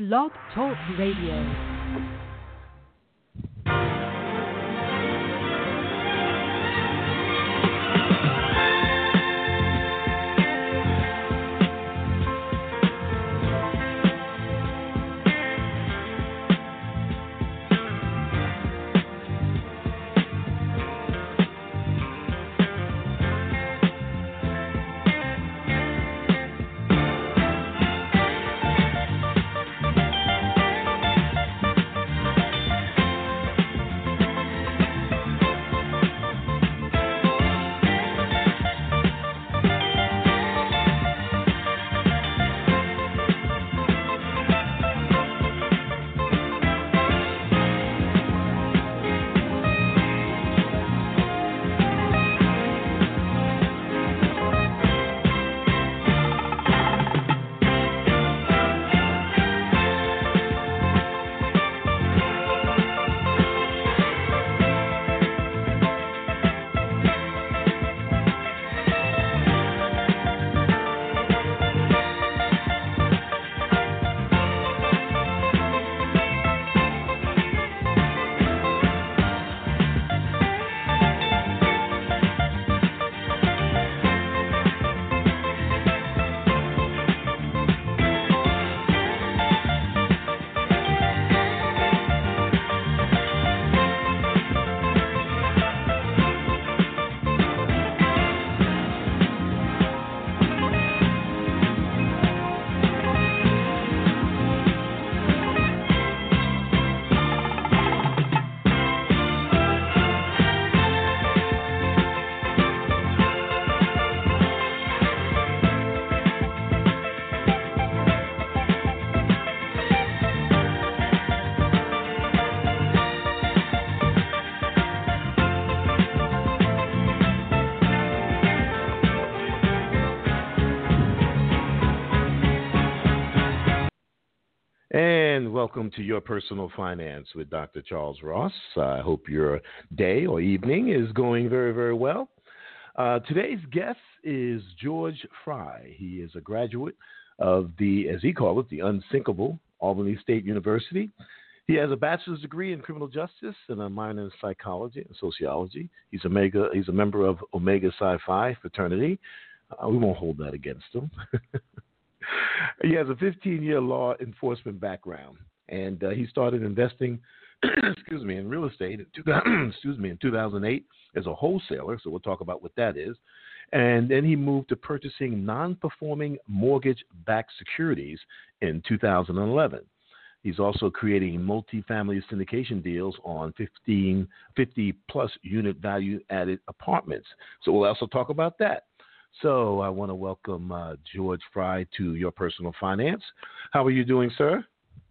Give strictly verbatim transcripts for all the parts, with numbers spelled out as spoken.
Blog Talk Radio. And welcome to Your Personal Finance with Doctor Charles Ross. I hope your day or evening is going very, very well. Uh, today's guest is George Fry. He is a graduate of the, as he calls it, the unsinkable Albany State University. He has a bachelor's degree in criminal justice and a minor in psychology and sociology. He's, Omega, he's a member of Omega Psi Phi fraternity. Uh, we won't hold that against him. He has a fifteen-year law enforcement background, and uh, he started investing, excuse me, in real estate in two thousand, excuse me, in two thousand eight as a wholesaler. So we'll talk about what that is. And then he moved to purchasing non-performing mortgage-backed securities in two thousand eleven. He's also creating multifamily syndication deals on fifteen, fifty-plus unit value-added apartments. So we'll also talk about that. So I want to welcome uh, George Fry to Your Personal Finance. How are you doing, sir?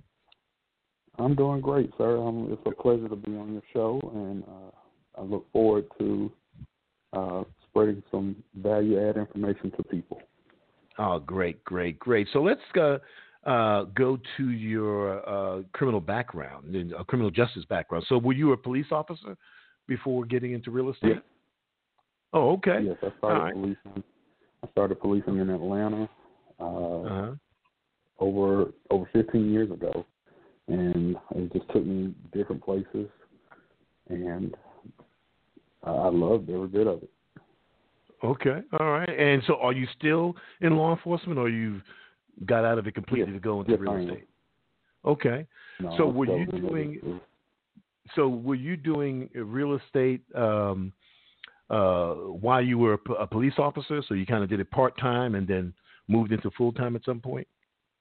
I'm doing great, sir. Um, it's a pleasure to be on your show, and uh, I look forward to uh, spreading some value-add information to people. Oh, great, great, great. So let's uh, uh, go to your uh, criminal background, a criminal justice background. So were you a police officer before getting into real estate? Yes. Oh, okay. Yes, I started right. policing. I started policing in Atlanta uh, uh-huh. over over fifteen years ago, and it just took me different places, and I, I loved every bit of it. Okay, all right. And so, are you still in law enforcement, or you got out of it completely yes. to go into yes, real I estate? Okay. No, so I'm were you still doing? So were you doing real estate? Um, Uh, while you were a, p- a police officer, so you kind of did it part-time and then moved into full-time at some point?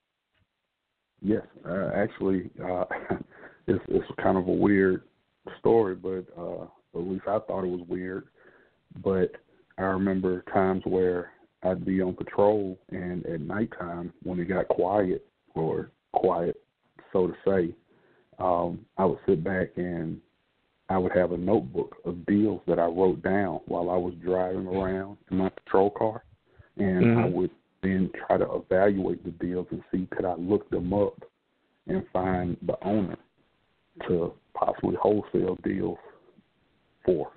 Yes, uh, actually, uh, it's, it's kind of a weird story, but uh, at least I thought it was weird. But I remember times where I'd be on patrol, and at nighttime, when it got quiet, or quiet, so to say, um, I would sit back and I would have a notebook of deals that I wrote down while I was driving around in my patrol car, and mm-hmm. I would then try to evaluate the deals and see could I look them up and find the owner to possibly wholesale deals for.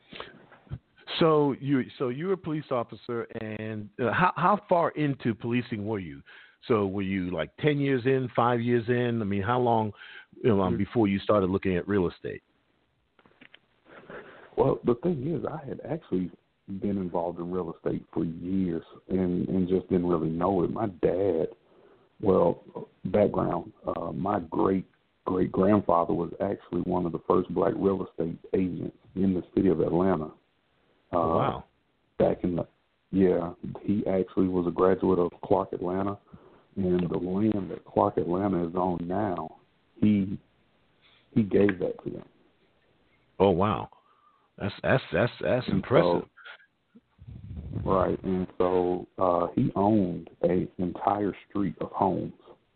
So you so you were a police officer, and uh, how how far into policing were you? So were you like ten years in, five years in? I mean, how long, you know, um, before you started looking at real estate? Well, the thing is, I had actually been involved in real estate for years and, and just didn't really know it. My dad, well, background, uh, my great great grandfather was actually one of the first black real estate agents in the city of Atlanta. Uh, oh, wow. Back in the, yeah, he actually was a graduate of Clark Atlanta, and the land that Clark Atlanta is on now, he he gave that to them. Oh, wow. That's that's that's that's and impressive. So, right, and so uh, he owned an entire street of homes,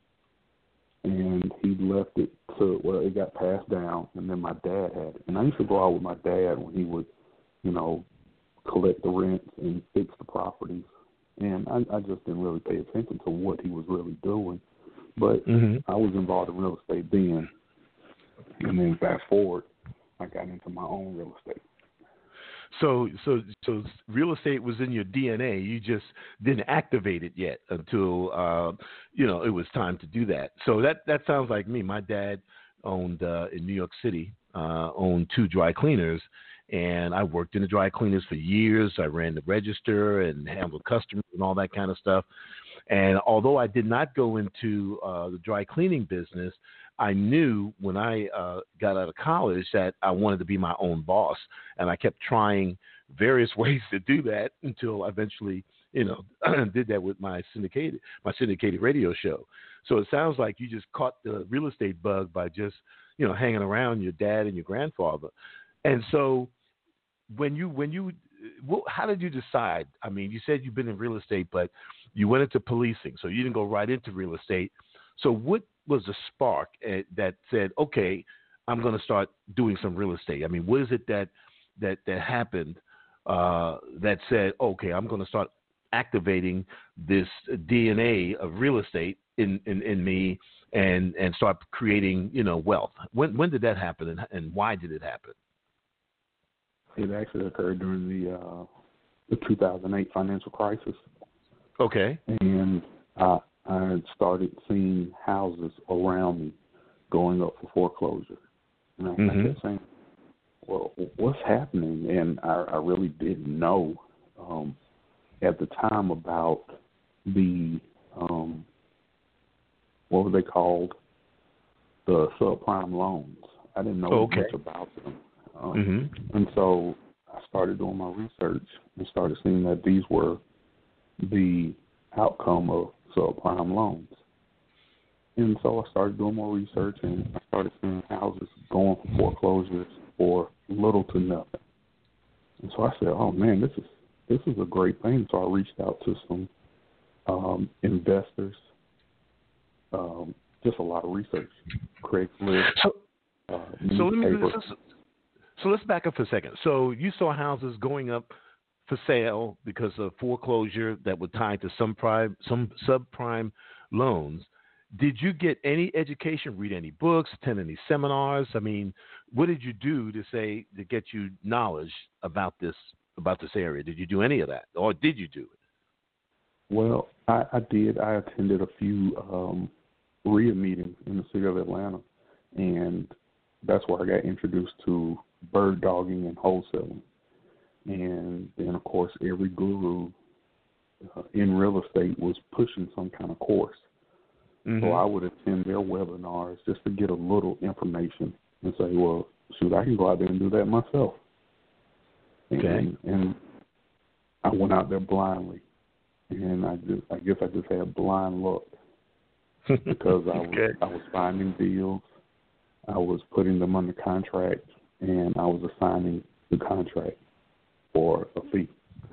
and he left it to well, it got passed down, and then my dad had it. And I used to go out with my dad when he would, you know, collect the rents and fix the properties, and I, I just didn't really pay attention to what he was really doing. But mm-hmm. I was involved in real estate then, and then fast forward, I got into my own real estate. So, so, so, real estate was in your D N A. You just didn't activate it yet until uh, you know it was time to do that. So that that sounds like me. My dad owned uh, in New York City, uh, owned two dry cleaners, and I worked in the dry cleaners for years. I ran the register and handled customers and all that kind of stuff. And although I did not go into uh, the dry cleaning business, I knew when I uh, got out of college that I wanted to be my own boss, and I kept trying various ways to do that until I eventually, you know, did that with my syndicated my syndicated radio show. So it sounds like you just caught the real estate bug by just, you know, hanging around your dad and your grandfather. And so when you when you well, how did you decide? I mean, you said you've been in real estate, but you went into policing, so you didn't go right into real estate. So what was the spark uh, that said, okay, I'm going to start doing some real estate? I mean, what is it that that that happened uh, that said, okay, I'm going to start activating this D N A of real estate in, in, in me and and start creating, you know, wealth? When when did that happen, and, and why did it happen? It actually occurred during the uh, the two thousand eight financial crisis. Okay. And uh, I had started seeing houses around me going up for foreclosure. And I, mm-hmm. I kept saying, well, what's happening? And I, I really didn't know um, at the time about the, um, what were they called? The subprime loans. I didn't know okay. much about them. Um, mm-hmm. And so I started doing my research and started seeing that these were the outcome of subprime loans. And so I started doing more research, and I started seeing houses going for foreclosures for little to nothing. And so I said, oh, man, this is this is a great thing. So I reached out to some um, investors, um, just a lot of research, Craigslist, so, uh, so let me, newspapers. so, so let's back up for a second. So you saw houses going up for sale because of foreclosure that were tied to some prime, some subprime loans. Did you get any education, read any books, attend any seminars? I mean, what did you do to say to get you knowledge about this about this area? Did you do any of that, or did you do it? Well, I, I did. I attended a few um, R I A meetings in the city of Atlanta, and that's where I got introduced to bird dogging and wholesaling. And then, of course, every guru uh, in real estate was pushing some kind of course. Mm-hmm. So I would attend their webinars just to get a little information and say, well, shoot, I can go out there and do that myself. Okay. And, and I went out there blindly. And I just, I guess I just had blind luck because I was, okay. I was finding deals, I was putting them under contract, and I was assigning the contract for a fee.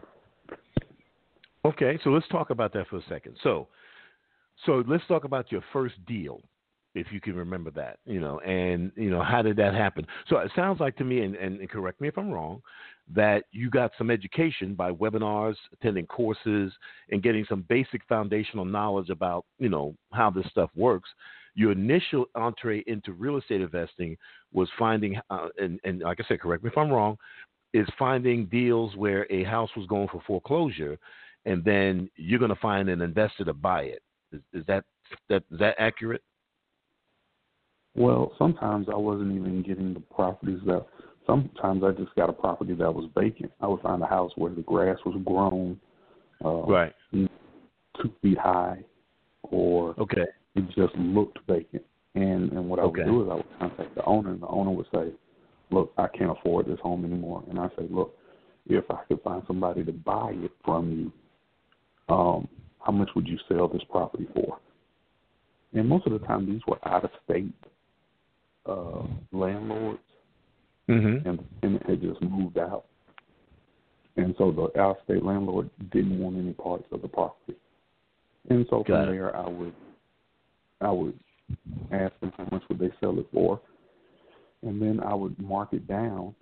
Okay, so let's talk about that for a second. So, so let's talk about your first deal, if you can remember that, you know, and, you know, how did that happen? So it sounds like to me, and, and correct me if I'm wrong, that you got some education by webinars, attending courses, and getting some basic foundational knowledge about, you know, how this stuff works. Your initial entree into real estate investing was finding, uh, and, and like I said, correct me if I'm wrong, is finding deals where a house was going for foreclosure, and then you're going to find an investor to buy it. Is, is that that is that accurate? Well, sometimes I wasn't even getting the properties that. Sometimes I just got a property that was vacant. I would find a house where the grass was grown, uh, right, two feet high, or okay, it just looked vacant. And and what I okay. would do is I would contact the owner, and the owner would say, "Look, I can't afford this home anymore." And I say, "Look, if I could find somebody to buy it from you, um, how much would you sell this property for?" And most of the time, these were out-of-state uh, landlords, mm-hmm. and, and it had just moved out. And so the out-of-state landlord didn't want any parts of the property. And so from there, I would, I would ask them how much would they sell it for, and then I would mark it down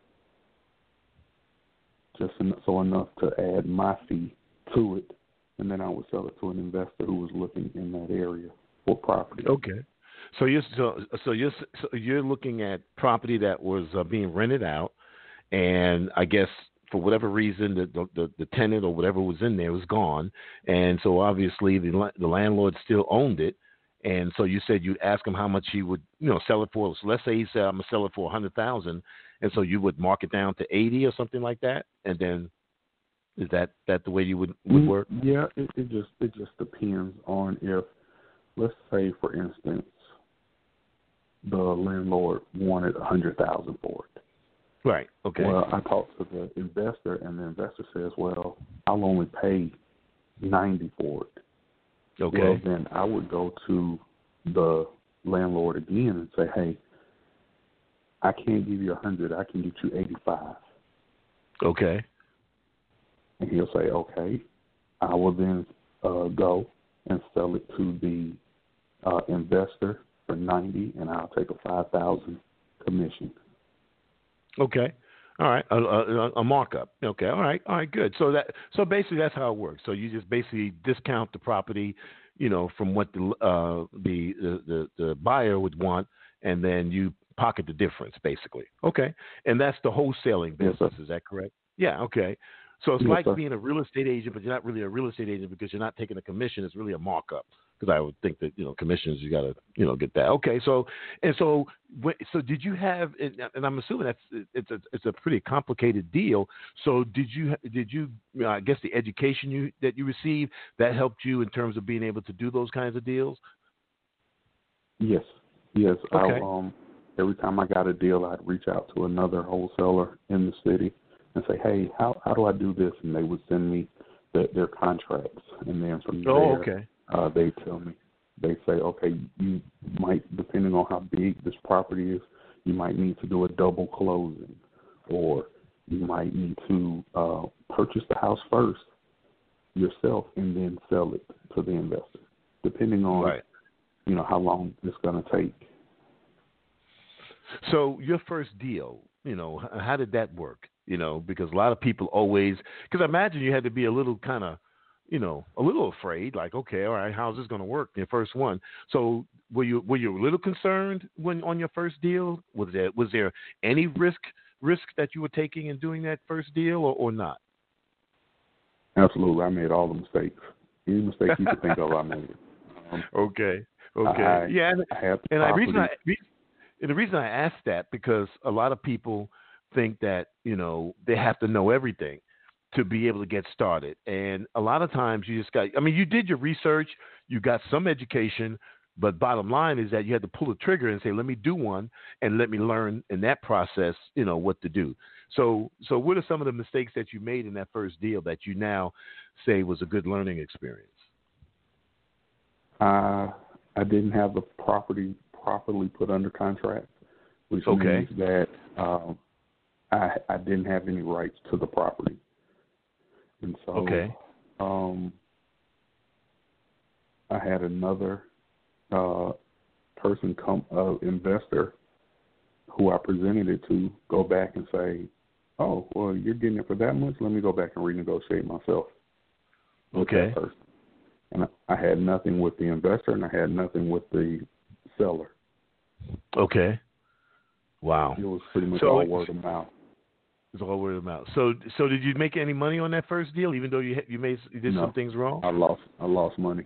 just so enough to add my fee to it, and then I would sell it to an investor who was looking in that area for property. Okay, so you're so, so you're so you're looking at property that was uh, being rented out, and I guess for whatever reason the, the the tenant or whatever was in there was gone, and so obviously the the landlord still owned it, and so you said you'd ask him how much he would you know sell it for. So let's say he said I'm gonna sell it for a hundred thousand, and so you would mark it down to eighty or something like that, and then is that that the way you would would work? Yeah, it, it just it just depends on if, let's say for instance, the landlord wanted a hundred thousand for it. Right. Okay. Well, I talked to the investor, and the investor says, "Well, I'll only pay ninety for it." Okay. Well, then I would go to the landlord again and say, "Hey, I can't give you a hundred. I can get you eighty-five." Okay. And he'll say, "Okay." I will then uh, go and sell it to the uh, investor for ninety, and I'll take a five thousand commission. Okay. All right. A, a, a markup. Okay. All right. All right. Good. So that so basically that's how it works. So you just basically discount the property, you know, from what the uh, the, the the buyer would want, and then you pocket the difference, basically. Okay. And that's the wholesaling business. Yes, is that correct? Yeah. Okay. So it's yes, like sir. being a real estate agent, but you're not really a real estate agent because you're not taking a commission. It's really a markup. Because I would think that you know commissions, you got to you know get that. Okay, so and so so did you have? And I'm assuming that's it's a it's a pretty complicated deal. So did you did you? I guess the education you that you received that helped you in terms of being able to do those kinds of deals. Yes, yes. Okay. I, um, every time I got a deal, I'd reach out to another wholesaler in the city and say, "Hey, how how do I do this?" And they would send me the, their contracts, and then from Oh, there. okay. Uh, they tell me, they say, okay, you might, depending on how big this property is, you might need to do a double closing, or you might need to uh, purchase the house first yourself and then sell it to the investor, depending on, right. you know, how long it's going to take. So your first deal, you know, how did that work? You know, because a lot of people always, because I imagine you had to be a little kind of, you know, a little afraid, like, okay, all right, how's this going to work? Your first one. So were you were you a little concerned when on your first deal? Was there was there any risk risk that you were taking in doing that first deal, or, or not? Absolutely, I made all the mistakes. Any mistake you could think of, I made it. Um, okay, okay, I, yeah, and, I had the and the property. reason I and the reason I asked that because a lot of people think that you know they have to know everything to be able to get started. And a lot of times you just got, I mean, you did your research, you got some education, but bottom line is that you had to pull the trigger and say, let me do one and let me learn in that process, you know, what to do. So, so what are some of the mistakes that you made in that first deal that you now say was a good learning experience? Uh, I didn't have the property properly put under contract, which okay. means that um, I, I didn't have any rights to the property. And so okay. um, I had another uh, person come, uh, investor, who I presented it to, go back and say, "Oh, well, you're getting it for that much. Let me go back and renegotiate myself." With okay. that person. And I had nothing with the investor, and I had nothing with the seller. Okay. Wow. It was pretty much so all word of mouth. It's all word of mouth. So, so did you make any money on that first deal, even though you you made you did no, some things wrong? I lost. I lost money.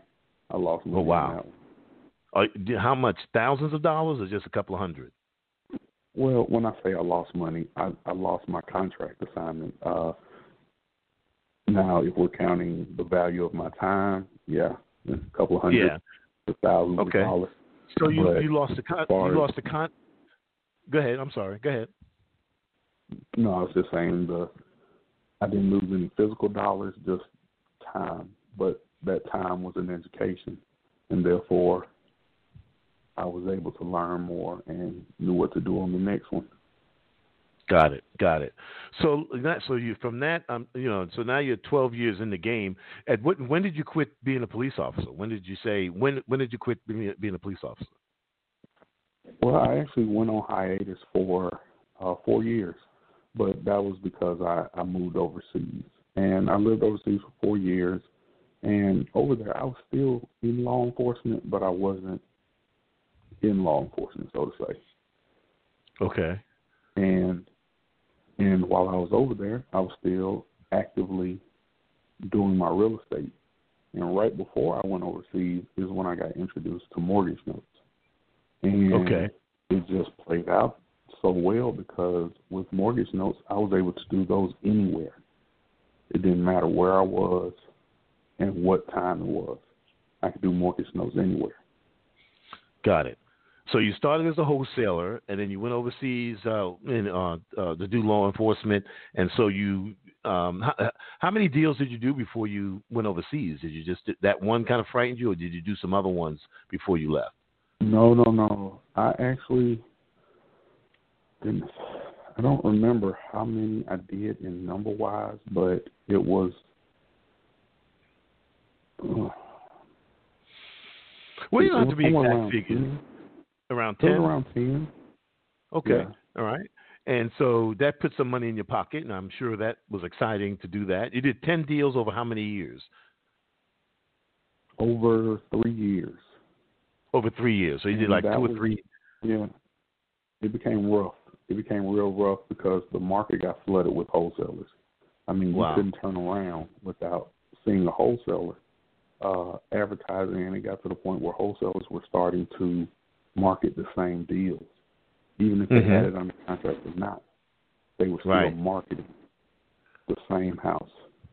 I lost money Oh, wow. on that one. Uh, how much? Thousands of dollars or just a couple of hundred? Well, when I say I lost money, I, I lost my contract assignment. Uh, now, if we're counting the value of my time, yeah, a couple of hundred, Yeah. to thousands Okay. of dollars. So you, But you lost the con. far You as- lost the con. Go ahead. I'm sorry. Go ahead. No, I was just saying the I didn't lose any physical dollars, just time. But that time was an education, and therefore I was able to learn more and knew what to do on the next one. Got it. Got it. So that so you from that um you know so now you're twelve years in the game. At what when did you quit being a police officer? When did you say when when did you quit being, being a police officer? Well, I actually went on hiatus for uh, four years, but that was because I, I moved overseas. And I lived overseas for four years. And over there, I was still in law enforcement, but I wasn't in law enforcement, so to say. Okay. And and while I was over there, I was still actively doing my real estate. And right before I went overseas is when I got introduced to mortgage notes. And Okay. it just played out so well because with mortgage notes, I was able to do those anywhere. It didn't matter where I was and what time it was. I could do mortgage notes anywhere. Got it. So you started as a wholesaler, and then you went overseas uh, in, uh, uh, to do law enforcement. And so you, um, how, how many deals did you do before you went overseas? Did you just that one kind of frightened you, or did you do some other ones before you left? No, no, no. I actually didn't. I don't remember how many I did in number wise, but it was. Uh, Well, you don't it have to be was exact figures. ten. Around It was ten. around ten. Okay. Yeah. All right. And so that put some money in your pocket, and I'm sure that was exciting to do that. You did ten deals over how many years? Over three years. Over three years. So you did And like that two or was- three. Yeah. It became rough. It became real rough because the market got flooded with wholesalers. I mean, Wow. you couldn't turn around without seeing a wholesaler uh, advertising, and it got to the point where wholesalers were starting to market the same deals. Even if they Mhm. had it under contract or not, they were still Right. marketing the same house.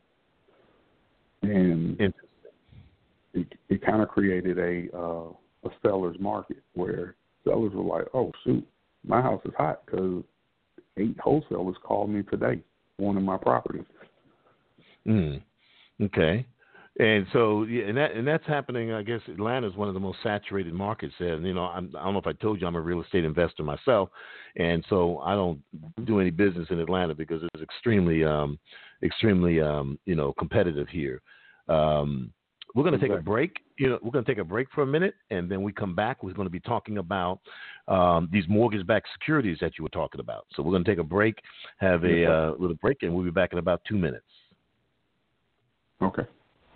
And Interesting. it, it kind of created a uh, a seller's market where sellers were like, oh, shoot, my house is hot because eight wholesalers called me today wanting my property. Mm. Okay. And so, yeah, and that and that's happening. I guess Atlanta is one of the most saturated markets there. And you know, I'm, I don't know if I told you I'm a real estate investor myself, and so I don't do any business in Atlanta because it's extremely, um, extremely, um, you know, competitive here. Um, we're going to take a Exactly. break. You know, we're going to take a break for a minute, and then we come back. We're going to be talking about um, these mortgage-backed securities that you were talking about. So we're going to take a break, have a Yes, sir. uh, little break, and we'll be back in about two minutes. Okay.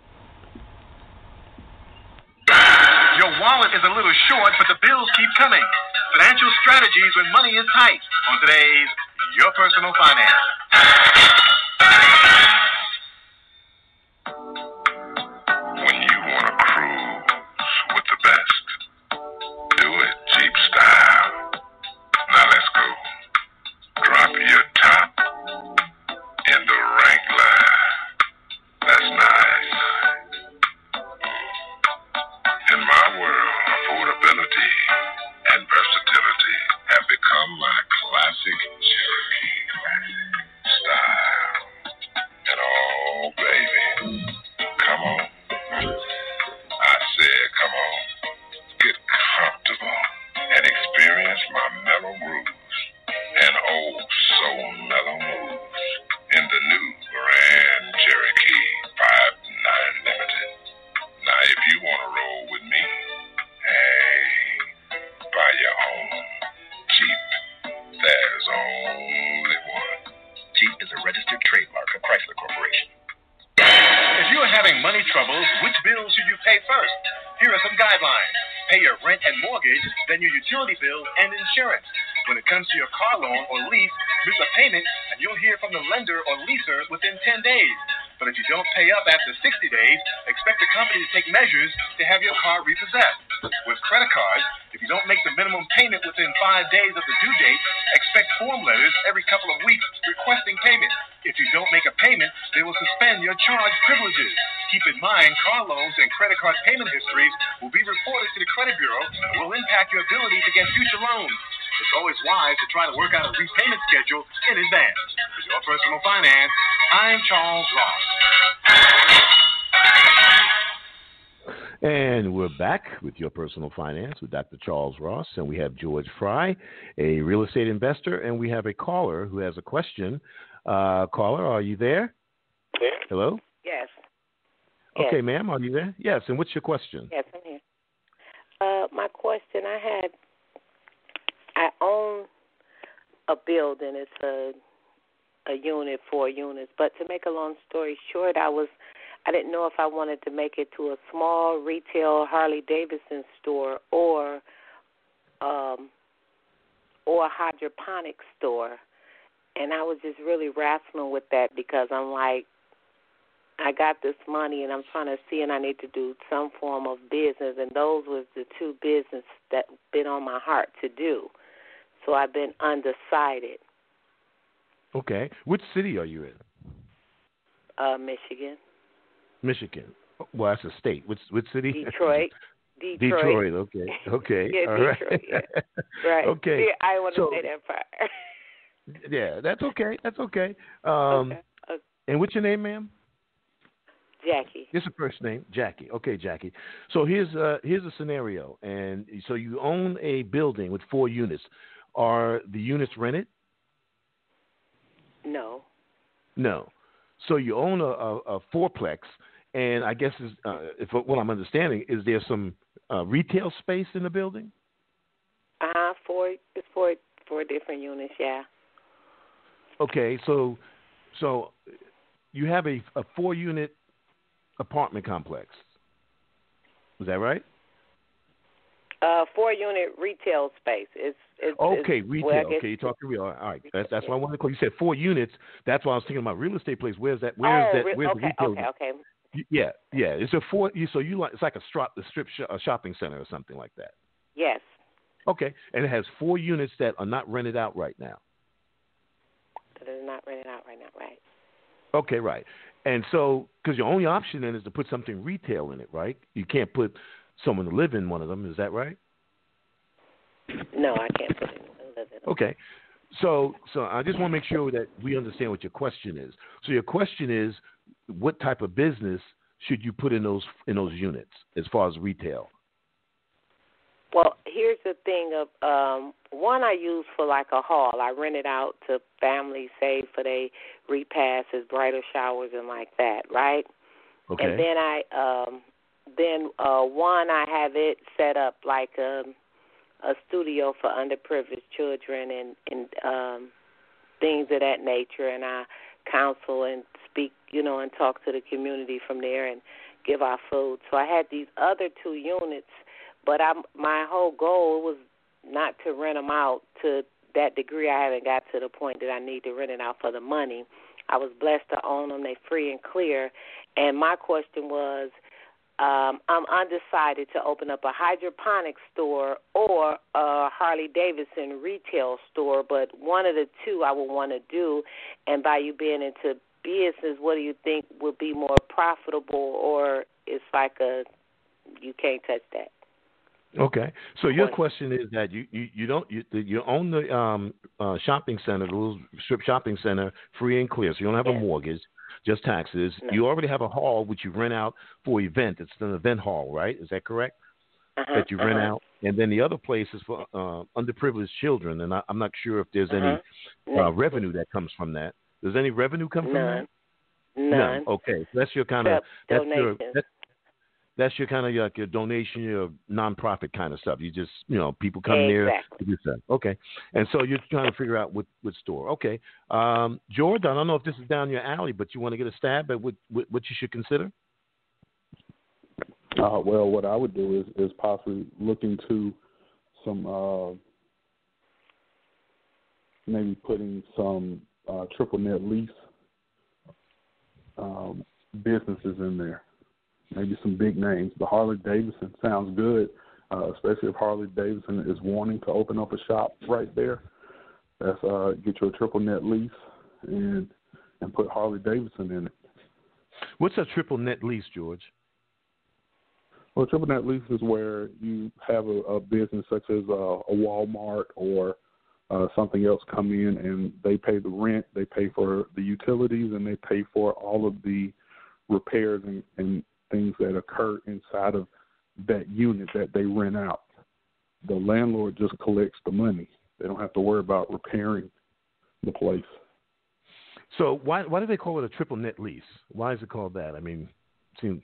Your wallet is a little short, but the bills keep coming. Financial strategies when money is tight on today's Your Personal Finance. When you want to cruise with the best, do it Jeep style. Now let's go. Drop your top in the Wrangler. That's nice. In my world, affordability and versatility have become my classic Cherokee classic style. And oh, baby, come on. I said, come on. Get comfortable and experience my mellow grooves and oh, so mellow moves in the new Grand Cherokee five nine Limited. Now, if you want to roll with me, hey, buy your own Jeep. There's only one. Jeep is a registered trademark of Chrysler Corporation. If you are having money troubles, which bills should you pay first? Here are some guidelines. Pay your rent and mortgage, then your utility bill and insurance. When it comes to your car loan or lease, miss a payment and you'll hear from the lender or leaser within ten days. But if you don't pay up after sixty days, expect the company to take measures to have your car repossessed. With credit cards, if you don't make the minimum payment within five days of the due date, expect form letters every couple of weeks requesting payment. If you don't make a payment, they will suspend your charge privileges. Keep in mind, car loans and credit card payment histories will be reported to the credit bureau and will impact your ability to get future loans. It's always wise to try to work out a repayment schedule in advance. For your personal finance, I'm Charles Ross. And we're back with Your Personal Finance with Doctor Charles Ross, and we have George Fry, a real estate investor, and we have a caller who has a question. Uh, caller, are you there? Yes. Hello? Yes. Okay, yes. ma'am, are you there? Yes, and what's your question? Yes, I'm here. Uh, my question, I had, I own a building. It's a a unit, four units. But to make a long story short, I was, I didn't know if I wanted to make it to a small retail Harley Davidson store or, um, or a hydroponic store. And I was just really wrestling with that because I'm like, I got this money and I'm trying to see, and I need to do some form of business. And those was the two business that been on my heart to do. So I've been undecided. Okay. Which city are you in? Uh, Michigan. Michigan. Well, that's a state. Which which city? Detroit. Detroit. Detroit. Okay. Okay. yeah, All Detroit. right. Yeah. Right. Okay. See, I want to so, say that part. yeah, that's okay. That's okay. Um, okay. okay. And what's your name, ma'am? Jackie. It's a first name, Jackie. Okay, Jackie. So here's uh here's a scenario, and so you own a building with four units. Are the units rented? No. No. So you own a, a, a fourplex, and I guess is, uh, if what I'm understanding is there some uh, retail space in the building? Uh huh. Four. It's four. Four different units. Yeah. Okay. So, so you have a, a four unit apartment complex. Is that right? Uh, four unit retail space. It's, it's okay, it's, retail. well, okay, you're talking real. All right, that's that's why I wanted to call. You said four units. That's why I was thinking about real estate place. Where's that? Where's oh, that? Where's okay, the retail? okay, okay. Yeah, yeah. It's a four. So you like it's like a strip, a strip sh- a shopping center or something like that. Yes. Okay, and it has four units that are not rented out right now. That is not rented out right now, right? Okay, right. And so, because your only option then is to put something retail in it, right? You can't put someone to live in one of them. Is that right? No, I can't put it in live in. Okay. So, so I just want to make sure that we understand what your question is. So your question is, what type of business should you put in those in those units as far as retail? Well, here's the thing of um, one I use for like a hall. I rent it out to families, say for they repasses, bridal showers, and like that, right? Okay. And then I um, then uh, one I have it set up like a, a studio for underprivileged children and and um, things of that nature, and I counsel and speak, you know, and talk to the community from there and give out food. So I had these other two units. But I'm, my whole goal was not to rent them out to that degree. I haven't got to the point that I need to rent it out for the money. I was blessed to own them. They're free and clear. And my question was, um, I'm undecided to open up a hydroponic store or a Harley-Davidson retail store, but one of the two I would want to do. And by you being into business, what do you think would be more profitable, or it's like a you can't touch that? Okay, so your question is that you, you, you don't you, you own the um, uh, shopping center, the little strip shopping center, free and clear. So you don't have yes. a mortgage, just taxes. No. You already have a hall which you rent out for event. It's an event hall, right? Is that correct? Uh-huh, that you rent uh-huh. out, and then the other place is for uh, underprivileged children. And I, I'm not sure if there's uh-huh. any uh, revenue that comes from that. Does any revenue come from None. that? None. None. Okay, so that's your kind of that's your donations. that's, That's your kind of like your donation, your nonprofit kind of stuff. You just, you know, people come exactly. there to do stuff. Okay. And so you're trying to figure out what, what store. Okay. Um, George, I don't know if this is down your alley, but you want to get a stab at what, what, what you should consider? Uh, well, what I would do is, is possibly look into some, uh, maybe putting some uh, triple net lease um, businesses in there, maybe some big names. The Harley Davidson sounds good, uh, especially if Harley Davidson is wanting to open up a shop right there. That's uh, get you a triple net lease and and put Harley Davidson in it. What's a triple net lease, George? Well, a triple net lease is where you have a, a business such as a, a Walmart or uh, something else come in and they pay the rent, they pay for the utilities, and they pay for all of the repairs and, and things that occur inside of that unit that they rent out. The landlord just collects the money. They don't have to worry about repairing the place. So why why do they call it a triple net lease? Why is it called that? I mean, it seems...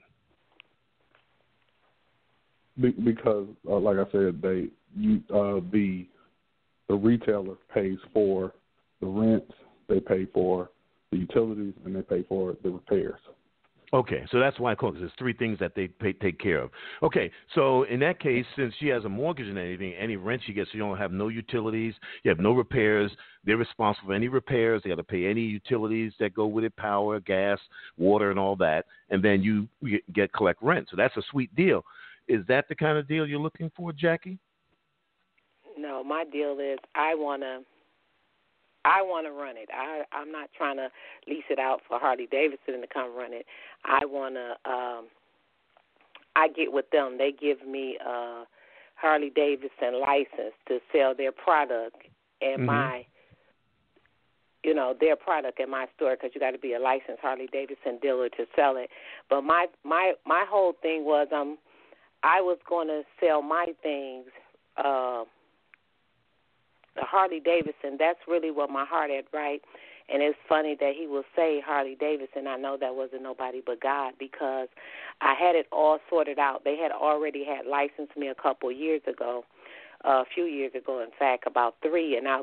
Be, because, uh, like I said, they you uh, the the retailer pays for the rent, they pay for the utilities, and they pay for the repairs. Okay, so that's why I call it. There's three things that they pay, take care of. Okay, so in that case, since she has a mortgage and anything, any rent she gets, you don't have no utilities, you have no repairs. They're responsible for any repairs. They got to pay any utilities that go with it, power, gas, water, and all that. And then you get collect rent. So that's a sweet deal. Is that the kind of deal you're looking for, Jackie? No, my deal is I want to I want to run it. I, I'm not trying to lease it out for Harley Davidson to come run it. I want to, um, I get with them. They give me a Harley Davidson license to sell their product in mm-hmm. my, you know, their product in my store because you got to be a licensed Harley Davidson dealer to sell it. But my, my, my whole thing was um, I was going to sell my things, uh, the Harley Davidson, that's really what my heart had, right? And it's funny that he will say Harley Davidson. I know that wasn't nobody but God because I had it all sorted out. They had already had licensed me a couple years ago, uh, a few years ago, in fact, about three, and I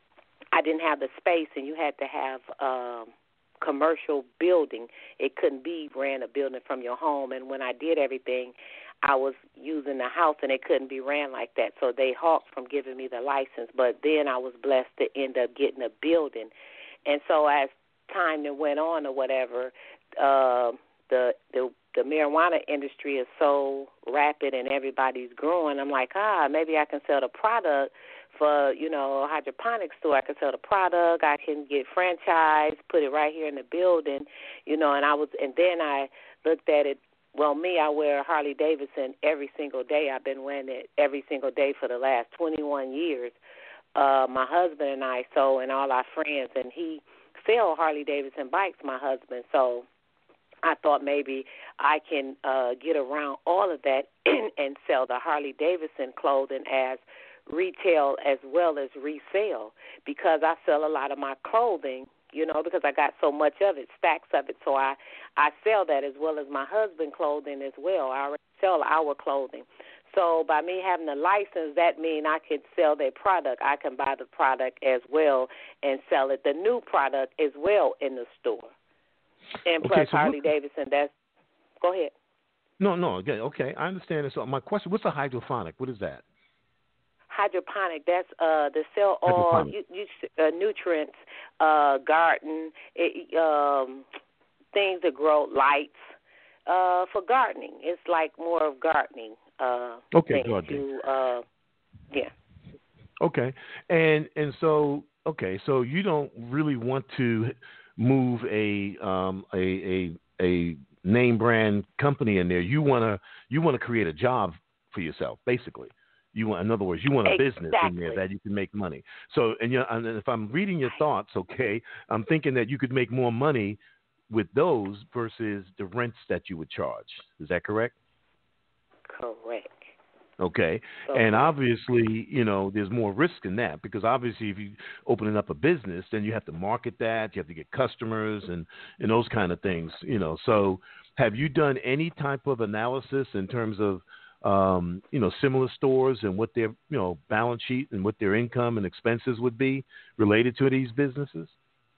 I didn't have the space, and you had to have um, commercial building. It couldn't be ran a building from your home, and when I did everything, I was using the house, and it couldn't be ran like that. So they hawked from giving me the license. But then I was blessed to end up getting a building. And so as time went on or whatever, uh, the, the the marijuana industry is so rapid and everybody's growing. I'm like, ah, maybe I can sell the product for, you know, a hydroponic store. I can sell the product. I can get franchise, put it right here in the building, you know. And I was, and then I looked at it. Well, me, I wear Harley Davidson every single day. I've been wearing it every single day for the last twenty-one years. Uh, my husband and I, so, and all our friends, and he sell Harley Davidson bikes, my husband. So I thought maybe I can uh, get around all of that and sell the Harley Davidson clothing as retail as well as resale because I sell a lot of my clothing, you know, because I got so much of it, stacks of it. So I, I sell that as well as my husband's clothing as well. I already sell our clothing. So by me having a license, that means I can sell their product. I can buy the product as well and sell it, the new product as well in the store. And okay, plus so Harley what, Davidson, that's, go ahead. No, no, okay, okay, I understand it. So my question, what's a hydrophonic? What is that? Hydroponic, that's uh, the cell all you, you, uh, nutrients, uh, garden, it, um, things that grow, lights uh, for gardening. It's like more of gardening. Uh, okay, things gardening. To, uh, yeah. Okay, and and so okay, so you don't really want to move a um, a a a name brand company in there. You wanna you wanna create a job for yourself, basically. You want, in other words, you want a exactly. business in there that you can make money. So, and, you know, and if I'm reading your thoughts, okay, I'm thinking that you could make more money with those versus the rents that you would charge. Is that correct? Correct. Okay. okay. And obviously, you know, there's more risk in that because obviously if you're opening up a business, then you have to market that. You have to get customers and, and those kind of things, you know. So have you done any type of analysis in terms of, Um, you know, similar stores and what their, you know, balance sheet and what their income and expenses would be related to these businesses?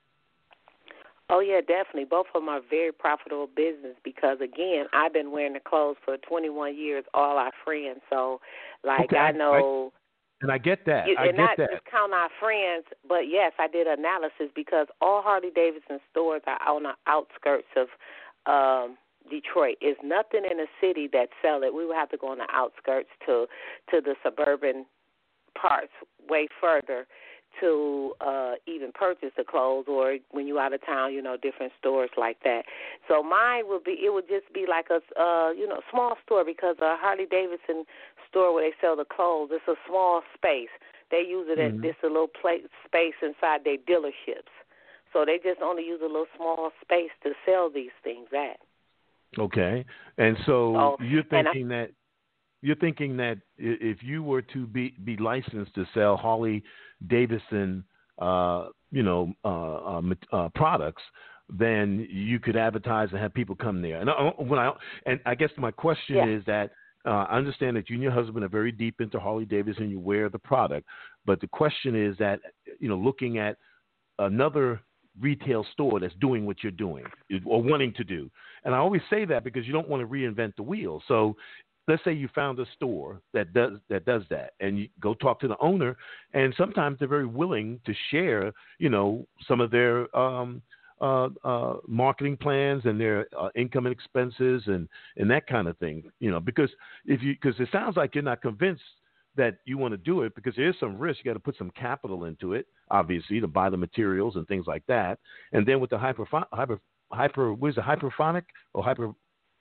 Oh, yeah, definitely. Both of them are very profitable business because, again, I've been wearing the clothes for twenty-one years, all our friends. So, like, okay, I know, And I get that. You, I and get not that. just count our friends, but yes, I did analysis because all Harley Davidson stores are on the outskirts of um, Detroit. There's nothing in the city that sell it. We would have to go on the outskirts to to the suburban parts way further to uh, even purchase the clothes, or when you're out of town, you know, different stores like that. So mine would be, it would just be like a, uh, you know, small store, because a Harley Davidson store where they sell the clothes, it's a small space. They use it as Mm-hmm. this a little play, space inside their dealerships. So they just only use a little small space to sell these things at. Okay, and so Oh, you're and I- thinking that you're thinking that i- if you were to be be licensed to sell Harley Davidson, uh, you know, uh, uh, mat- uh, products, then you could advertise and have people come there. And I, when I and I guess my question Yeah. is that uh, I understand that you and your husband are very deep into Harley Davidson. You wear the product, but the question is that, you know, looking at another retail store that's doing what you're doing or wanting to do. And I always say that because you don't want to reinvent the wheel. So let's say you found a store that does that does that, and you go talk to the owner, and sometimes they're very willing to share, you know, some of their um, uh, uh, marketing plans and their uh, income and expenses and, and that kind of thing, you know, because if you because it sounds like you're not convinced that you want to do it, because there is some risk. You got to put some capital into it, obviously, to buy the materials and things like that. And then with the hyper hyper hyper what is it, hyperphonic or hyper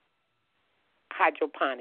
hydroponic.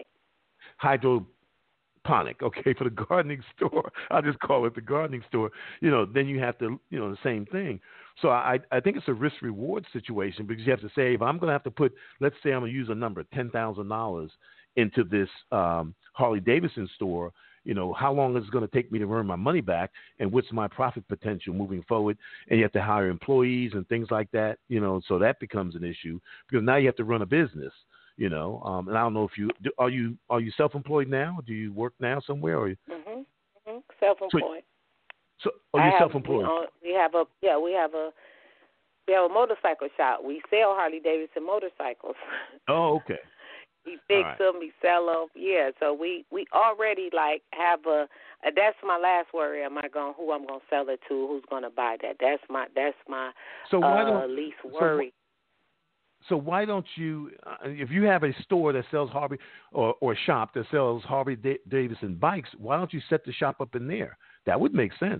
hydroponic, okay, for the gardening store. I'll just call it the gardening store. You know, then you have to, you know, the same thing. So I, I think it's a risk reward situation, because you have to say, if I'm going to have to put, let's say I'm going to use a number, ten thousand dollars into this um, Harley Davidson store, you know, how long is it going to take me to earn my money back, and what's my profit potential moving forward? And you have to hire employees and things like that, you know, so that becomes an issue, because now you have to run a business. You know, um, and I don't know if you are you are you self-employed now? Do you work now somewhere? Or you... Mhm. Mhm. Self-employed. So, so oh, you're I have, self-employed. We, own, we have a yeah. We have a we have a motorcycle shop. We sell Harley Davidson motorcycles. Oh, okay. We fix right. them. We sell them. Yeah. So we we already like have a. Uh, that's my last worry. Am I going? Who I'm going to sell it to? Who's going to buy that? That's my that's my so why uh, don't, least so worry. So why don't you, uh, if you have a store that sells Harley, or, or a shop that sells Harley da- Davidson bikes, why don't you set the shop up in there? That would make sense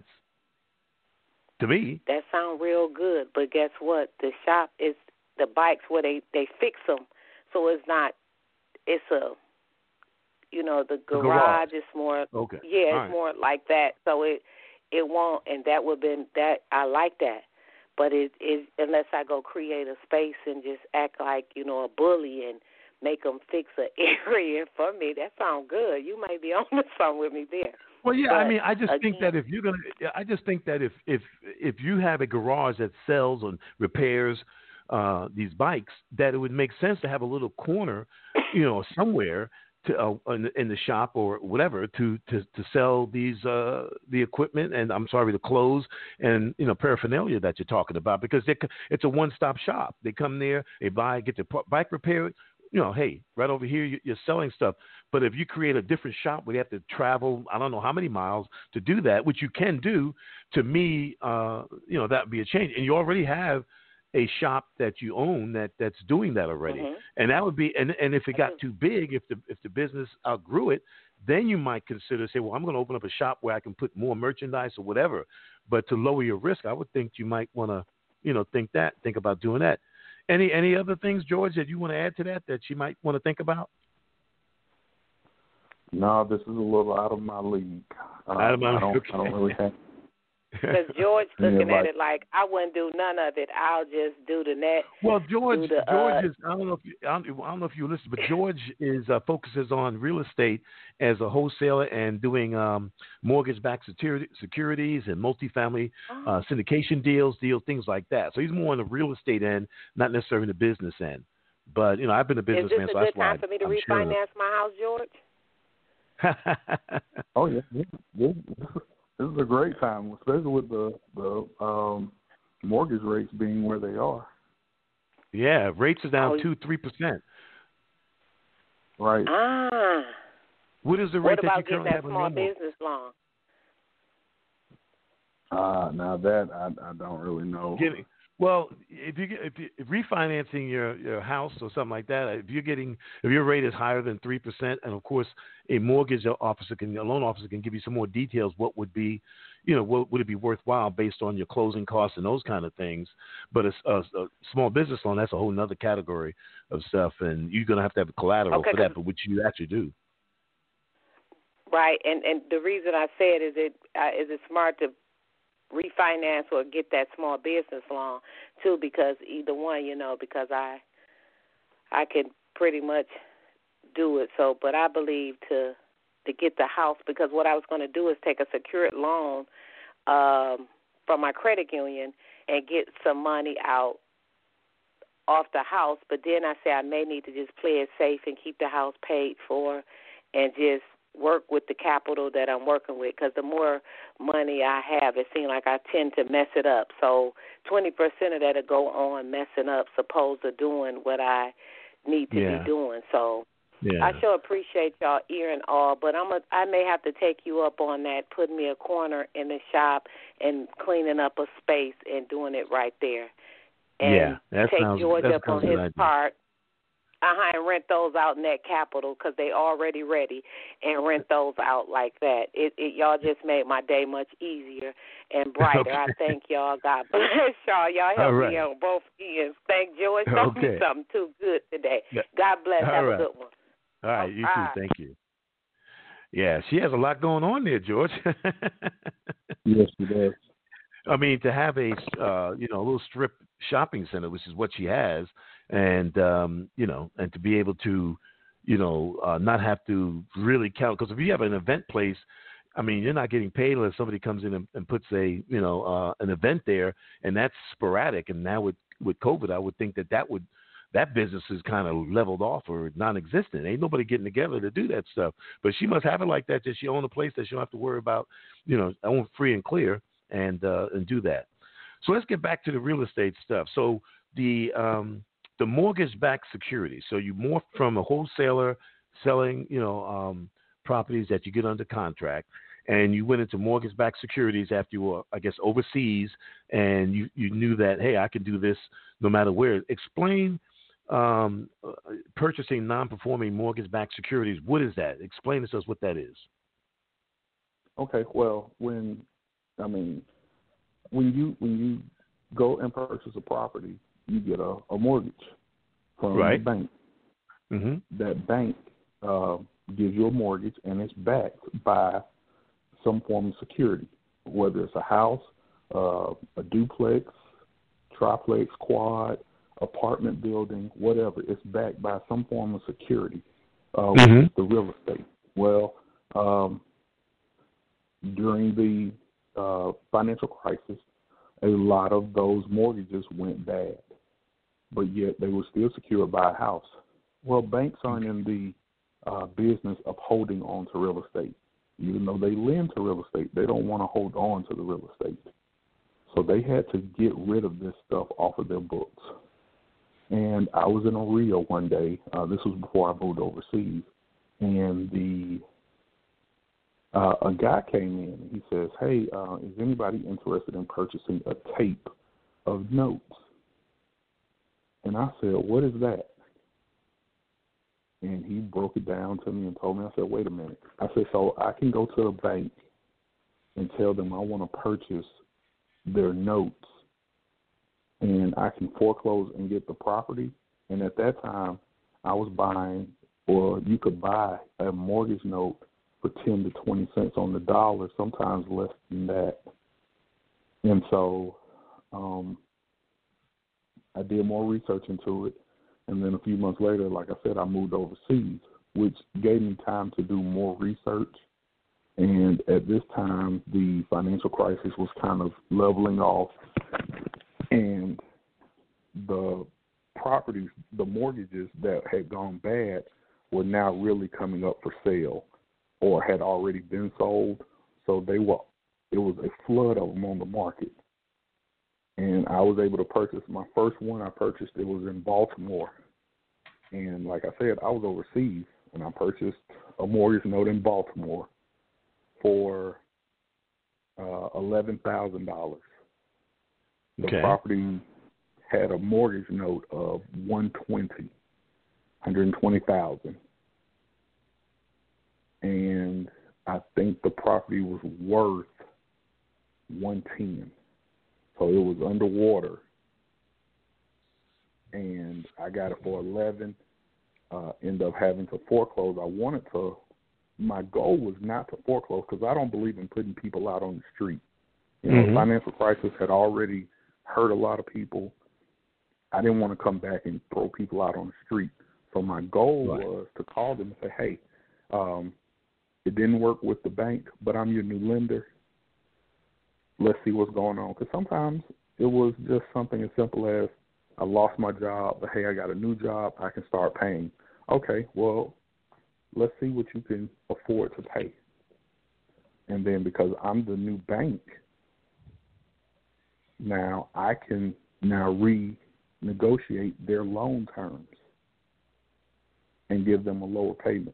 to me. That sounds real good, but guess what? The shop is the bikes where they, they fix them, so it's not. It's a, you know, the garage, the garage. is more. Okay. Yeah, it's right. more like that. So it it won't, and that would been that. I like that. But it is, unless I go create a space and just act like, you know, a bully and make them fix an area for me, that sounds good. You may be on the phone with me there. Well, yeah, but I mean, I just again, think that if you're gonna, I just think that if if if you have a garage that sells and repairs uh, these bikes, that it would make sense to have a little corner, you know, somewhere to uh, in, in the shop or whatever to to, to sell these uh, the equipment and I'm sorry the clothes and you know paraphernalia that you're talking about, because they, it's a one-stop shop. They come there, they buy, get their bike repaired. You know, hey, right over here you're selling stuff. But if you create a different shop where you have to travel, I don't know how many miles to do that, which you can do, to me, uh, you know, that would be a change. And you already have a shop that you own that that's doing that already. Mm-hmm. And that would be, and, and if it got too big, if the, if the business outgrew it, then you might consider, say, well, I'm going to open up a shop where I can put more merchandise or whatever. But to lower your risk, I would think you might want to, you know, think that, think about doing that. Any, any other things, George, that you want to add to that, that you might want to think about? No, this is a little out of my league. Uh, Out of my I don't, league, I don't really have. because George Yeah, looking like- at it like, I wouldn't do none of it. I'll just do the net. Well, George, do the, George uh, is. I don't know if you, I don't, I don't know if you listen, but George is uh, focuses on real estate as a wholesaler and doing um, mortgage-backed security, securities and multifamily uh, syndication deals, deals, things like that. So he's more on the real estate end, not necessarily the business end. But you know, I've been a Is businessman, this a so good that's why time for me to I'm refinance my house, George? sharing. Oh yeah, yeah, yeah. This is a great time, especially with the the um, mortgage rates being where they are. Yeah, rates are down Oh, two, three percent. Right. Ah. What is the rate What that you about getting currently that have on small your mortgage? business loan? Uh, now that I, I don't really know. Getting well, if you get if, you, if refinancing your, your house or something like that, if you're getting if your rate is higher than three percent, and of course a mortgage officer can a loan officer can give you some more details. What would be, you know, what would it be worthwhile based on your closing costs and those kind of things. But a, a, a small business loan, that's a whole other category of stuff, and you're gonna have to have collateral okay, for that, but which you actually do. Right, and and the reason I said is it uh, is it smart to refinance or get that small business loan too, because either one, you know, because I I can pretty much do it. So, but I believe to to get the house, because what I was going to do is take a secured loan um, from my credit union and get some money out off the house. But then I say I may need to just play it safe and keep the house paid for, and just work with the capital that I'm working with, because the more money I have, it seems like I tend to mess it up. So twenty percent of that will go on messing up, opposed to doing what I need to yeah. be doing. So yeah. I sure appreciate y'all ear and all, but I'm a, I may have to take you up on that, putting me a corner in the shop and cleaning up a space and doing it right there. And yeah, that take sounds, George that up on his idea. part. Uh-huh, and rent those out in that capital, because they already ready, and rent those out like that. It, it y'all just made my day much easier and brighter. Okay. I thank y'all. God bless y'all. Y'all help right. me on both ends. Thank George. Tell Okay. me something too good today. Yeah. God bless. All Have right. a good one. All right, you All too. right. Thank you. Yeah, she has a lot going on there, George. Yes, she does. I mean, to have a uh, you know a little strip shopping center, which is what she has, and um, you know, and to be able to, you know, uh, not have to really count, because if you have an event place, I mean, you're not getting paid unless somebody comes in and, and puts a you know uh, an event there, and that's sporadic. And now with with COVID, I would think that that would that business is kind of leveled off or non-existent. Ain't nobody getting together to do that stuff. But she must have it like that, that she own a place that she don't have to worry about, you know, own free and clear. And uh, and do that. So let's get back to the real estate stuff. So the um, the mortgage-backed securities. So you morphed from a wholesaler selling, you know, um, properties that you get under contract, and you went into mortgage-backed securities after you were, I guess, overseas, and you, you knew that, hey, I can do this no matter where. Explain um, uh, purchasing non-performing mortgage-backed securities. What is that? Explain to us what that is. Okay, well, when I mean, when you when you go and purchase a property, you get a, a mortgage from right. the bank. Mm-hmm. That bank uh, gives you a mortgage, and it's backed by some form of security, whether it's a house, uh, a duplex, triplex, quad, apartment building, whatever. It's backed by some form of security, uh, mm-hmm. which is the real estate. Well, um, during the Uh, financial crisis, a lot of those mortgages went bad, but yet they were still secured by a house. Well, banks aren't in the uh, business of holding on to real estate. Even though they lend to real estate, they don't want to hold on to the real estate. So they had to get rid of this stuff off of their books. And I was in a R I A one day. Uh, this was before I moved overseas, and the Uh, a guy came in and he says, hey, uh, is anybody interested in purchasing a tape of notes? And I said, what is that? And he broke it down to me and told me. I said, wait a minute. I said, so I can go to a bank and tell them I want to purchase their notes, and I can foreclose and get the property. And at that time, I was buying, or you could buy a mortgage note for ten to twenty cents on the dollar, sometimes less than that. And so um, I did more research into it. And then a few months later, like I said, I moved overseas, which gave me time to do more research. And at this time, the financial crisis was kind of leveling off. And the properties, the mortgages that had gone bad were now really coming up for sale, or had already been sold. So they were, it was a flood of them on the market. And I was able to purchase my first one I purchased, it was in Baltimore. And like I said, I was overseas, and I purchased a mortgage note in Baltimore for uh, eleven thousand dollars. The Okay. property had a mortgage note of one twenty, hundred twenty thousand, and I think the property was worth one ten. So it was underwater, and I got it for eleven. Uh, ended up having to foreclose. I wanted to. My goal was not to foreclose because I don't believe in putting people out on the street. You know, Mhm. the financial crisis had already hurt a lot of people. I didn't want to come back and throw people out on the street. So my goal Right. was to call them and say, hey, um, it didn't work with the bank, but I'm your new lender. Let's see what's going on. Because sometimes it was just something as simple as I lost my job, but hey, I got a new job. I can start paying. Okay, well, let's see what you can afford to pay. And then because I'm the new bank, now I can now renegotiate their loan terms and give them a lower payment.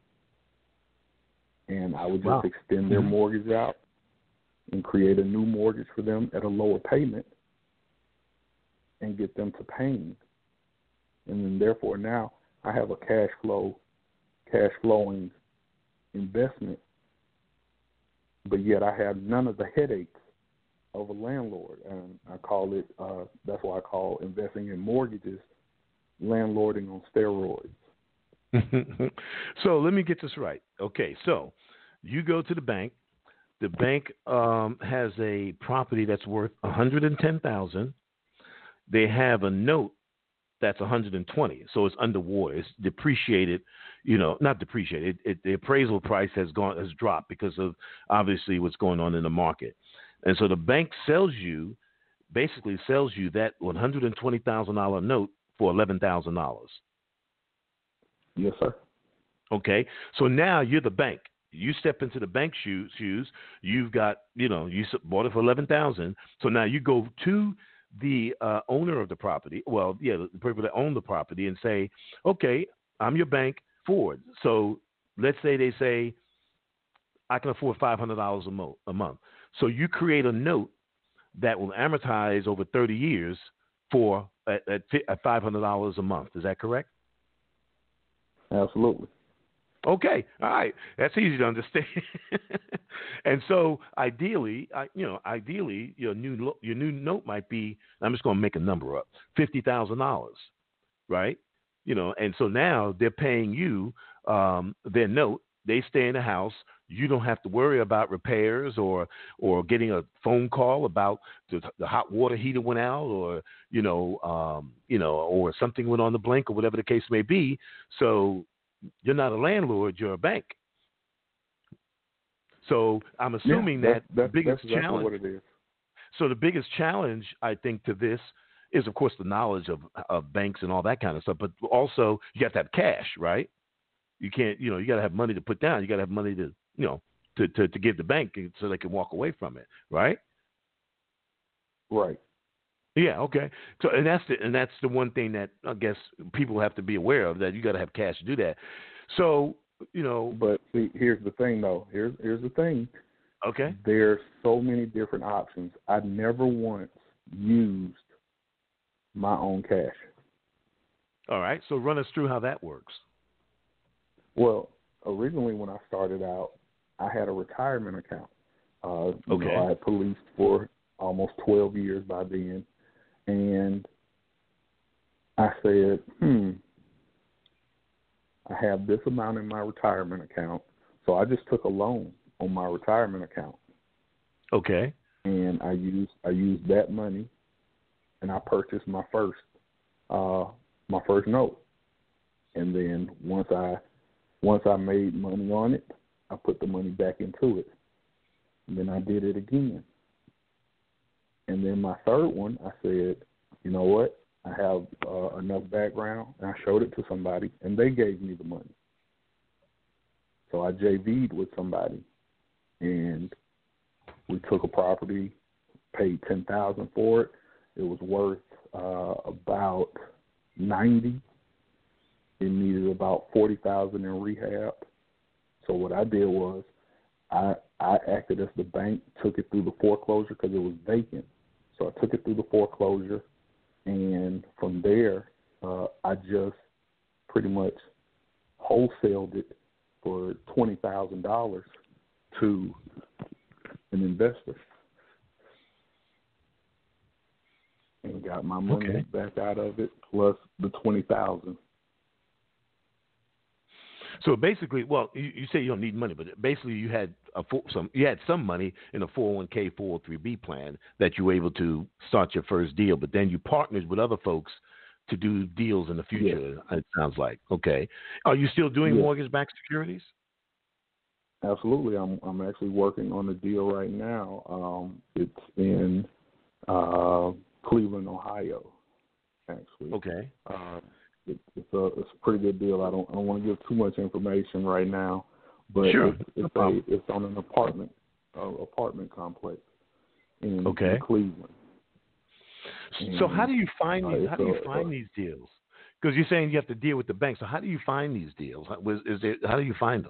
And I would just Wow. extend their Mhm. mortgage out and create a new mortgage for them at a lower payment and get them to paying. And then therefore now I have a cash flow, cash flowing investment, but yet I have none of the headaches of a landlord. And I call it, uh, that's why I call investing in mortgages landlording on steroids. So let me get this right. Okay, so you go to the bank. The bank um, has a property that's worth one hundred ten thousand dollars. They have a note that's one hundred twenty, so it's underwater. It's depreciated, you know, not depreciated. It, it, the appraisal price has gone has dropped because of obviously what's going on in the market, and so the bank sells you, basically sells you that one hundred twenty thousand dollars note for eleven thousand dollars. Yes, sir. Okay, so now you're the bank. You step into the bank shoes. shoes you've got, you know, you bought it for eleven thousand. So now you go to the uh, owner of the property. Well, yeah, the people that own the property, and say, okay, I'm your bank, Ford. So let's say they say, I can afford five hundred dollars a, mo- a month. So you create a note that will amortize over thirty years for at, at, at five hundred dollars a month. Is that correct? Absolutely. Okay, all right, that's easy to understand. And so, ideally, I, you know, ideally, your new lo- your new note might be. I'm just going to make a number up: fifty thousand dollars, right? You know, and so now they're paying you um, their note. They stay in the house. You don't have to worry about repairs or or getting a phone call about the, the hot water heater went out, or you know, um, you know, or something went on the blink, or whatever the case may be. So you're not a landlord, you're a bank. So I'm assuming yeah, that that's, that's, the biggest that's exactly challenge. what it is. So the biggest challenge, I think, to this is, of course, the knowledge of, of banks and all that kind of stuff. But also, you got to have cash, right? You can't, you know, you got to have money to put down. You got to have money to, you know, to, to, to give the bank so they can walk away from it, right? Right. Yeah, okay. So and that's the and that's the one thing that I guess people have to be aware of, that you got to have cash to do that. So, you know, But see, here's the thing, though. Here's here's the thing. okay. There's so many different options. I never once used my own cash. All right. So run us through how that works. Well, originally when I started out, I had a retirement account. Uh, you Okay. know, I had policed for almost twelve years by then, and I said, hmm, I have this amount in my retirement account, so I just took a loan on my retirement account, Okay. and I used I used that money, and I purchased my first uh, my first note, and then once I once I made money on it, I put the money back into it, and then I did it again, and then my third one, I said, you know what? I have uh, enough background, and I showed it to somebody, and they gave me the money. So I J V'd with somebody, and we took a property, paid ten thousand dollars for it. It was worth uh, about ninety. It needed about forty thousand dollars in rehab. So what I did was I I acted as the bank, took it through the foreclosure because it was vacant. So I took it through the foreclosure, and from there, uh, I just pretty much wholesaled it for twenty thousand dollars to an investor, and got my money Okay. back out of it plus the twenty thousand. So basically, well, you, you say you don't need money, but basically you had a four, some you had some money in a four oh one k, four oh three b plan that you were able to start your first deal, but then you partnered with other folks to do deals in the future. Yes. It sounds like. Okay. Are you still doing Yes. mortgage-backed securities? Absolutely. I'm I'm actually working on a deal right now. Um, it's in uh, Cleveland, Ohio. Actually. Okay. Uh, it, it's a it's a pretty good deal. I don't I don't want to give too much information right now, but Sure. it's it's, No a, it's on an apartment uh, apartment complex in, Okay. in Cleveland. So And, how do you find uh, these? it's How do you a- find a- these deals? Because you're saying you have to deal with the bank. So how do you find these deals? How, was, is there, how do you find them?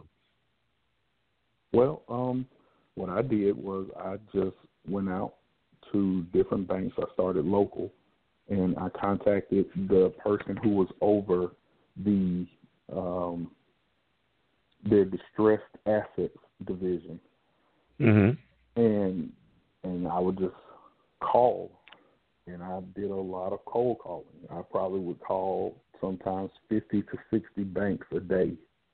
Well, um, what I did was I just went out to different banks. I started local, and I contacted the person who was over the um, their distressed assets division, Mm-hmm. and and I would just call, and I did a lot of cold calling. I probably would call sometimes fifty to sixty banks a day.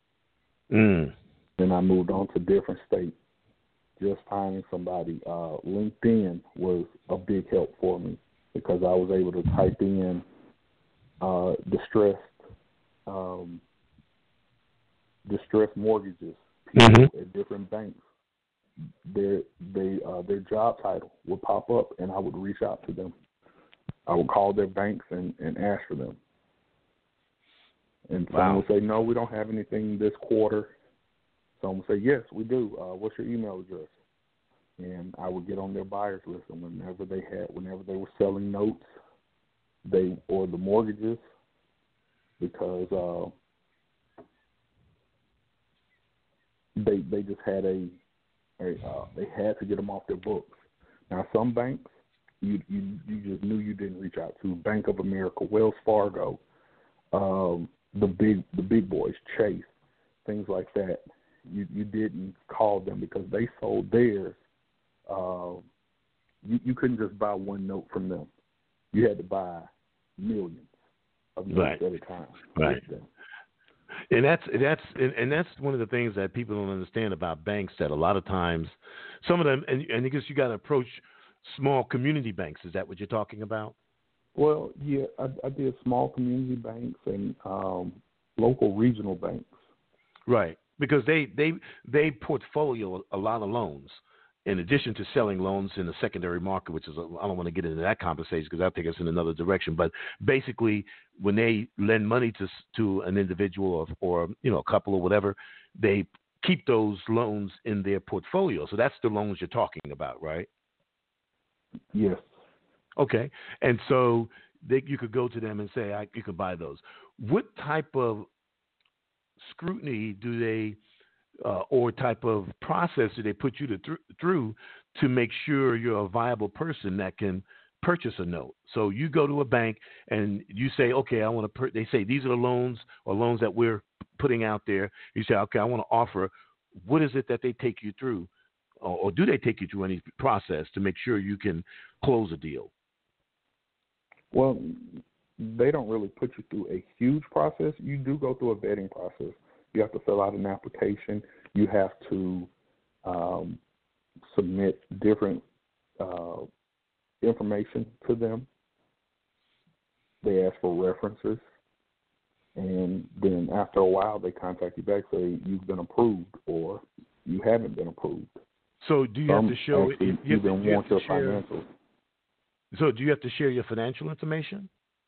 Mm. Then I moved on to different states. Just finding somebody. Uh, LinkedIn was a big help for me because I was able to type in uh, distressed um, distressed mortgages, people Mm-hmm. at different banks. Their they uh, their job title would pop up, and I would reach out to them. I would call their banks and, and ask for them. And some Wow. would say, no, we don't have anything this quarter. Some would say, yes, we do. Uh, what's your email address? And I would get on their buyers list, and whenever they had, whenever they were selling notes, they or the mortgages, because uh, they they just had a, a uh, they had to get them off their books. Now some banks, you you you just knew you didn't reach out to. Bank of America, Wells Fargo, um, the big the big boys, Chase, things like that. You you didn't call them because they sold theirs. Uh, you you couldn't just buy one note from them. You had to buy millions of notes Right. at a time. Right. with them. And that's that's and, and that's one of the things that people don't understand about banks. That a lot of times, some of them, and, and I guess you got to approach small community banks. Is that what you're talking about? Well, yeah, I, I did small community banks and um, local regional banks. Right, because they they they portfolio a lot of loans. In addition to selling loans in the secondary market, which is a, I don't want to get into that conversation because that'll take us in another direction. But basically, when they lend money to to an individual or, or you know a couple or whatever, they keep those loans in their portfolio. So that's the loans you're talking about, right? Yes. Okay, and so they, you could go to them and say, I, you could buy those. What type of scrutiny do they? Uh, or type of process do they put you to th- through to make sure you're a viable person that can purchase a note? So you go to a bank and you say, okay, I want to. Per-, they say these are the loans or loans that we're putting out there. You say, okay, I want to offer. What is it that they take you through, or, or do they take you through any process to make sure you can close a deal? Well, they don't really put you through a huge process. You do go through a vetting process. You have to fill out an application. You have to um, submit different uh, information to them. They ask for references. And then after a while, they contact you back, say you've been approved or you haven't been approved. So do you Some have to show actually you, you have even to, you want have your to share, financials. So do you have to share your financial information?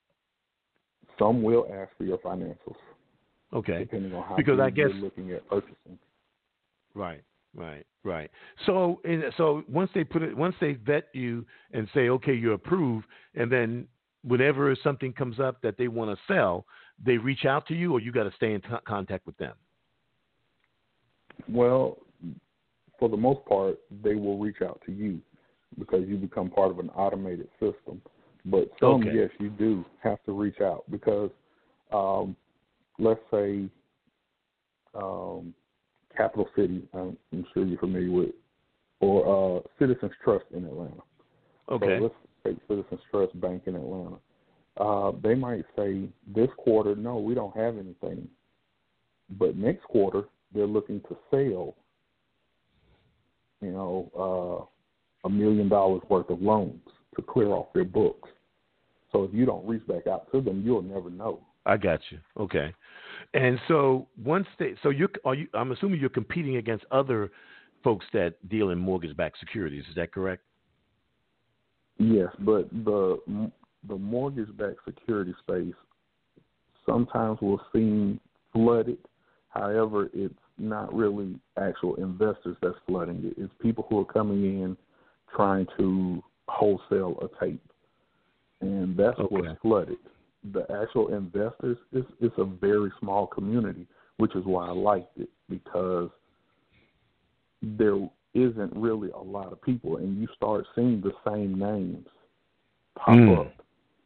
Some will ask for your financials. Okay. Depending on how Because I guess you're looking at purchasing. Right, right, right. So, and so once they put it, once they vet you and say, okay, you're approved, and then whenever something comes up that they want to sell, they reach out to you, or you got to stay in t- contact with them. Well, for the most part, they will reach out to you because you become part of an automated system. But some, Okay. yes, you do have to reach out because, um, let's say, um, Capital City, I'm, I'm sure you're familiar with, or uh, Citizens Trust in Atlanta. Okay. So let's take Citizens Trust Bank in Atlanta. Uh, they might say this quarter, no, we don't have anything. But next quarter, they're looking to sell, you know, uh, a million dollars worth of loans to clear off their books. So if you don't reach back out to them, you'll never know. I got you. Okay. And so once they, so you are you? I'm assuming you're competing against other folks that deal in mortgage-backed securities. Is that correct? Yes, but the the mortgage-backed security space sometimes will seem flooded. However, it's not really actual investors that's flooding it. It's people who are coming in trying to wholesale a tape, and that's Okay. what's flooded. The actual investors, is it's a very small community, which is why I liked it, because there isn't really a lot of people, and you start seeing the same names pop Mm. up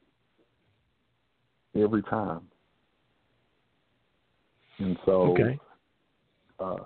every time. And so Okay. uh,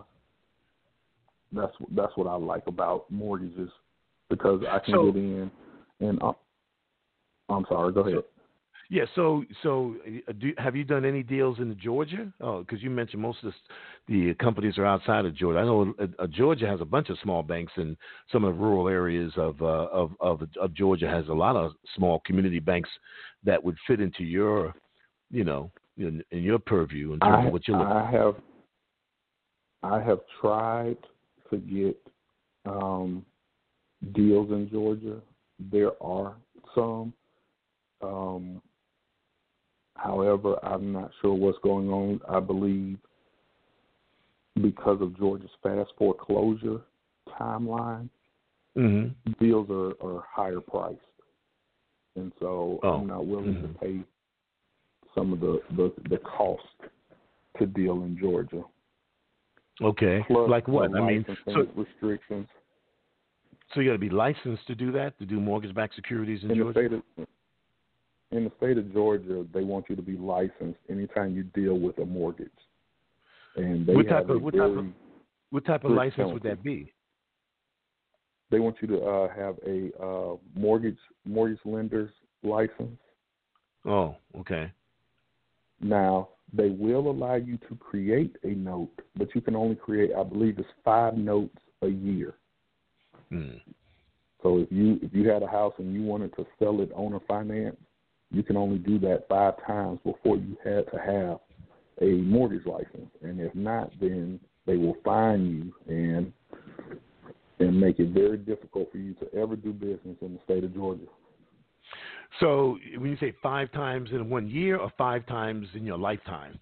that's that's what I like about mortgages, because I can So- get in and uh, I'm sorry, go ahead. Yeah. So, so uh, do, have you done any deals in Georgia? Oh, because you mentioned most of the, the companies are outside of Georgia. I know uh, uh, Georgia has a bunch of small banks, and some of the rural areas of, uh, of of of Georgia has a lot of small community banks that would fit into your, you know, in, in your purview in terms I, of what you're looking. I have I have tried to get um, deals in Georgia. There are some. Um, however, I'm not sure what's going on. I believe because of Georgia's fast foreclosure timeline, Mm-hmm. deals are, are higher priced. And so Oh. I'm not willing Mhm. to pay some of the, the, the cost to deal in Georgia. Okay. Plus Like what? the I mean, licensing so restrictions. so you got to be licensed to do that, to do mortgage-backed securities in, In the Georgia. state of in the state of Georgia, they want you to be licensed anytime you deal with a mortgage. And they What have type of a what very type of what type of strict license would penalty. that be? They want you to uh, have a uh, mortgage mortgage lender's license. Oh, okay. Now, they will allow you to create a note, but you can only create, I believe, it's five notes a year. Hmm. So if you if you had a house and you wanted to sell it owner finance, you can only do that five times before you had to have a mortgage license. And if not, then they will fine you and and make it very difficult for you to ever do business in the state of Georgia. So when you say five times in one year, or five times in your lifetime?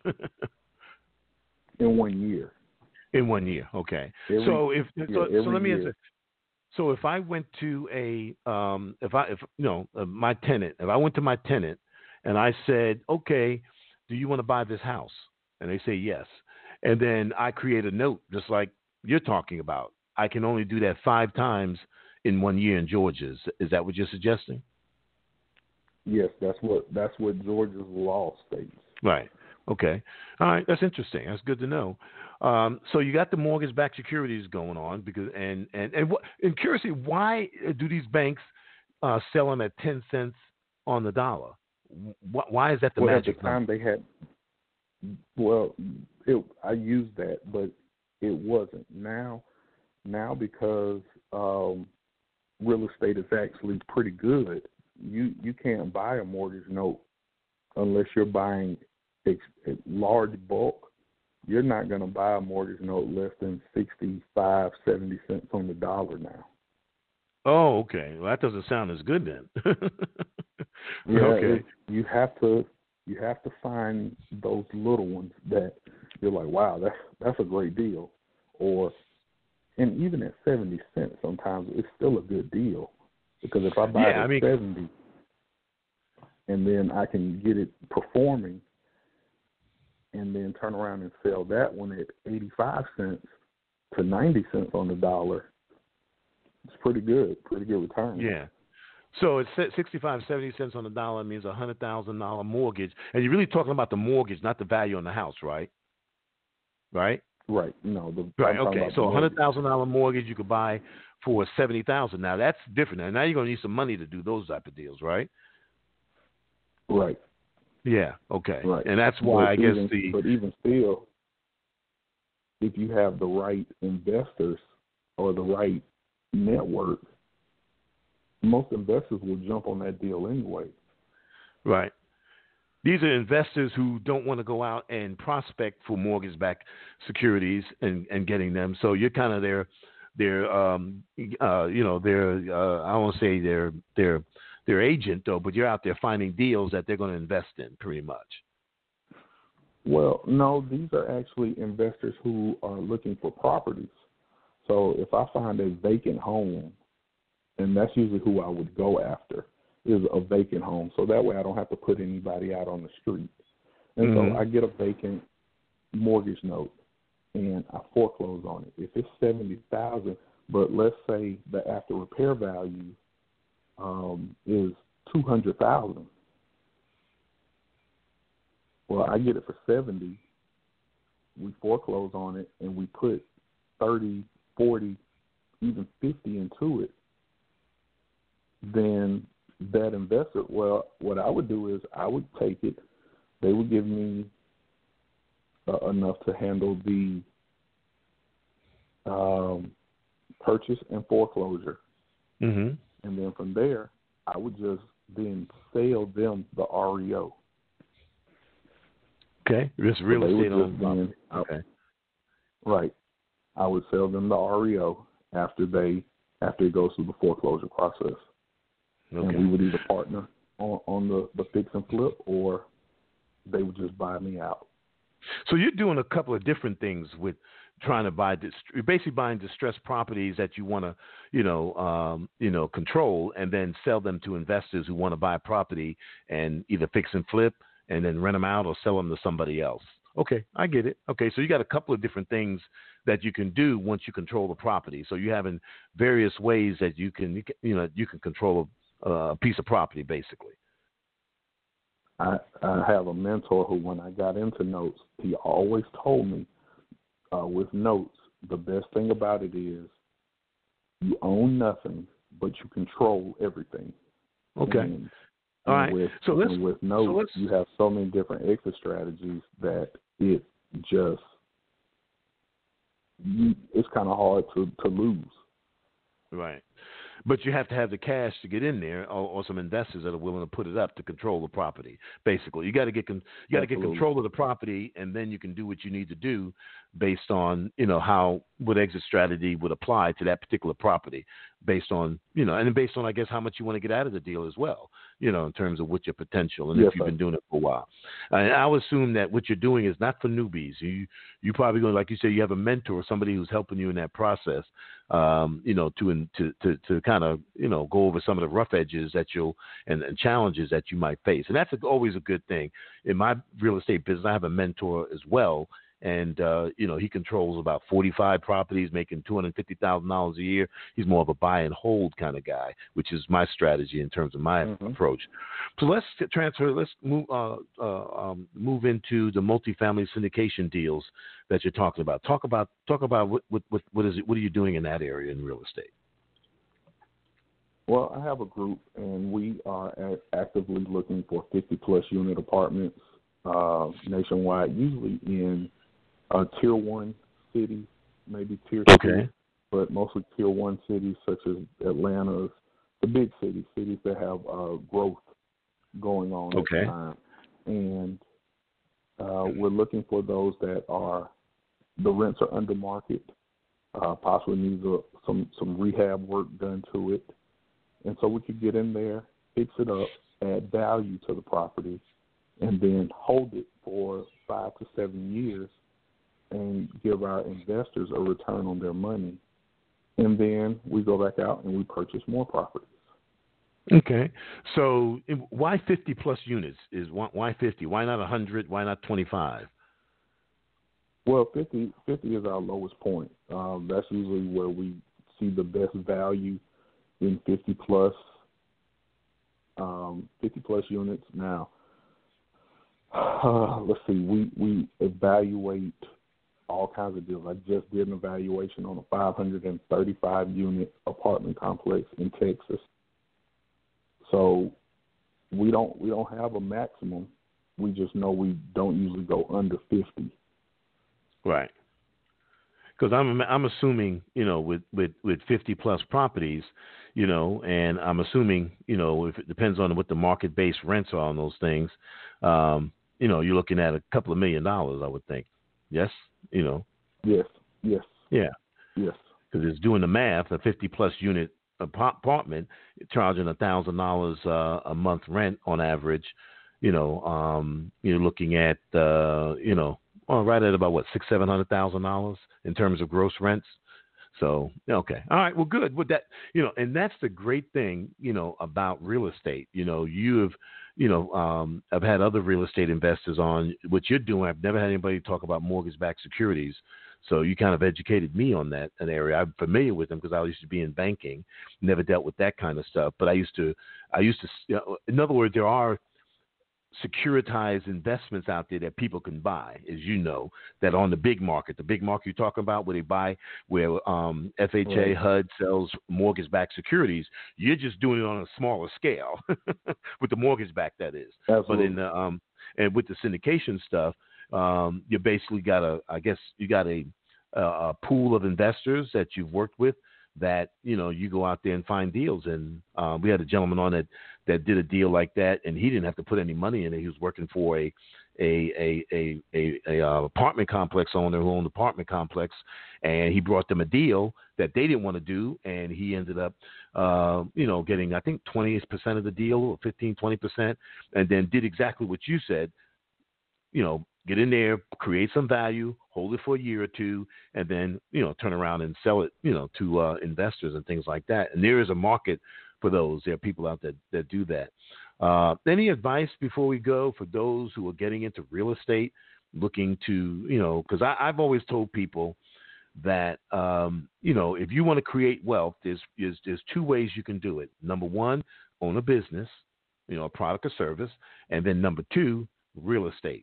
In one year. In one year, okay. Every, so if yeah, so, every so let me year. answer. So if I went to a um, if I if you know uh, my tenant, if I went to my tenant and I said, okay, do you want to buy this house? And they say yes, and then I create a note just like you're talking about. I can only do that five times in one year in Georgia. Is, is that what you're suggesting? Yes, that's what that's what Georgia's law states. Right. Okay. All right. That's interesting. That's good to know. Um, so you got the mortgage-backed securities going on because, and and and what? And curiously, why do these banks uh, sell them at ten cents on the dollar? Why, why is that the well, magic at the time number? they had, well, it, I used that, but it wasn't. Now, now because um, real estate is actually pretty good, you you can't buy a mortgage note unless you're buying a large bulk. You're not going to buy a mortgage note less than sixty-five, seventy cents on the dollar now. Oh, okay. Well, that doesn't sound as good then. Yeah, okay. it, you have to you have to find those little ones that you're like, wow, that's that's a great deal. Or, and even at seventy cents, sometimes it's still a good deal, because if I buy Yeah, it at I mean, seventy, and then I can get it performing, and then turn around and sell that one at eighty-five cents, to ninety cents on the dollar, it's pretty good, pretty good return. Yeah. So it's sixty-five, seventy cents on the dollar means a one hundred thousand dollars mortgage. And you're really talking about the mortgage, not the value on the house, right? Right? Right. No. The, right. Okay. So a one hundred thousand dollars mortgage you could buy for seventy thousand dollars. Now, that's different. And now you're going to need some money to do those type of deals, right? Right. Yeah. Okay. Right. And that's why but I guess even, the. But even still, if you have the right investors or the right network, most investors will jump on that deal anyway. Right. These are investors who don't want to go out and prospect for mortgage-backed securities and, and getting them. So you're kind of their, their, um, uh, you know, their. Uh, I don't want to say their, their, their agent though, but you're out there finding deals that they're going to invest in, pretty much. Well, no, these are actually investors who are looking for properties. So if I find a vacant home, and that's usually who I would go after, is a vacant home. So that way I don't have to put anybody out on the street. And mm-hmm. so I get a vacant mortgage note, and I foreclose on it. If it's seventy thousand dollars, but let's say the after repair value um, is two hundred thousand dollars. Well, I get it for seventy. We foreclose on it, and we put thirty, forty, even fifty into it. Then that investor, well, what I would do is I would take it. They would give me uh, enough to handle the um, purchase and foreclosure. Mm-hmm. And then from there, I would just then sell them the R E O. Okay, just real so estate on then, okay. Right. I would sell them the R E O after they after it goes through the foreclosure process. Okay. And we would either partner on, on the, the fix and flip, or they would just buy me out. So you're doing a couple of different things with trying to buy, you're basically buying distressed properties that you want to, you know, um, you know, control, and then sell them to investors who want to buy a property and either fix and flip and then rent them out or sell them to somebody else. Okay, I get it. Okay, so you got a couple of different things that you can do once you control the property. So you're having various ways that you can, you know, you can control a, a piece of property, basically. I, I have a mentor who, when I got into notes, he always told me, uh, with notes, the best thing about it is you own nothing, but you control everything. Okay. And, All and right. With, so let's, and with notes, so let's, you have so many different exit strategies that it just, you, it's kind of hard to, to lose. Right. But you have to have the cash to get in there, or, or some investors that are willing to put it up to control the property. Basically, you got to get con- you got to get control of the property, and then you can do what you need to do based on, you know, how what exit strategy would apply to that particular property, based on, you know, and then based on, I guess, how much you want to get out of the deal as well, you know, in terms of what your potential and yes, if you've sir. been doing it for a while. And I would assume that what you're doing is not for newbies. You you probably going, like you say, you have a mentor or somebody who's helping you in that process. Um, you know, to to to, to kind of, you know, go over some of the rough edges that you'll and, and challenges that you might face, and that's a, always a good thing. In my real estate business, I have a mentor as well, and uh, you know, he controls about forty-five properties, making two hundred fifty thousand dollars a year. He's more of a buy and hold kind of guy, which is my strategy in terms of my mm-hmm. approach. So let's transfer. Let's move uh, uh, um, move into the multifamily syndication deals that you're talking about. Talk about talk about what what what, what is it? What are you doing in that area in real estate? Well, I have a group, and we are actively looking for fifty plus unit apartments uh, nationwide, usually in uh, tier one cities, maybe tier okay. two, but mostly tier one cities such as Atlanta, the big cities, cities that have uh, growth going on okay. at the time. And uh, we're looking for those that are, the rents are under market, uh, possibly needs a, some, some rehab work done to it. And so we could get in there, fix it up, add value to the property, and then hold it for five to seven years and give our investors a return on their money. And then we go back out and we purchase more properties. Okay. So why fifty plus units? Is why fifty? Why not one hundred? Why not twenty-five? Well, fifty, fifty is our lowest point. Um, that's usually where we see the best value in fifty plus, um, fifty plus units. Now, uh, let's see, we, we evaluate all kinds of deals. I just did an evaluation on a five hundred thirty-five unit apartment complex in Texas. So we don't we don't have a maximum. We just know we don't usually go under fifty. Right. Because I'm I'm assuming, you know, with, with, with fifty plus properties, you know, and I'm assuming, you know, if it depends on what the market based rents are on those things, um, you know, you're looking at a couple of million dollars, I would think. Yes, you know. Yes. Yes. Yeah. Yes. Because it's doing the math. A fifty plus unit apartment charging a thousand dollars a month rent on average. You know, um, you're looking at uh, you know. Well, right at about what six, seven hundred thousand dollars in terms of gross rents. So okay, all right, well, good. With that, you know, and that's the great thing, you know, about real estate. You know, you have, you know, um, I've had other real estate investors on. What you're doing, I've never had anybody talk about mortgage-backed securities. So you kind of educated me on that an area. I'm familiar with them because I used to be in banking, never dealt with that kind of stuff. But I used to, I used to, you know, in other words, there are securitized investments out there that people can buy, as you know, that on the big market, the big market you're talking about where they buy, where um, F H A, right. H U D sells mortgage-backed securities. You're just doing it on a smaller scale with the mortgage-backed, that is. Absolutely. But in the, um, and with the syndication stuff, um, you basically got a, I guess you got a, a pool of investors that you've worked with that, you know, you go out there and find deals. And uh, we had a gentleman on that that did a deal like that, and he didn't have to put any money in it. He was working for a a a a, a, a uh, apartment complex owner who owned an apartment complex, and he brought them a deal that they didn't want to do, and he ended up, uh, you know, getting, I think, twenty percent of the deal, or fifteen, twenty percent, and then did exactly what you said, you know, get in there, create some value, hold it for a year or two, and then, you know, turn around and sell it, you know, to uh, investors and things like that. And there is a market for those. There are people out there that do that. Uh, any advice before we go for those who are getting into real estate, looking to, you know, because I've always told people that, um, you know, if you want to create wealth, there's, there's, there's two ways you can do it. Number one, own a business, you know, a product or service. And then number two, real estate.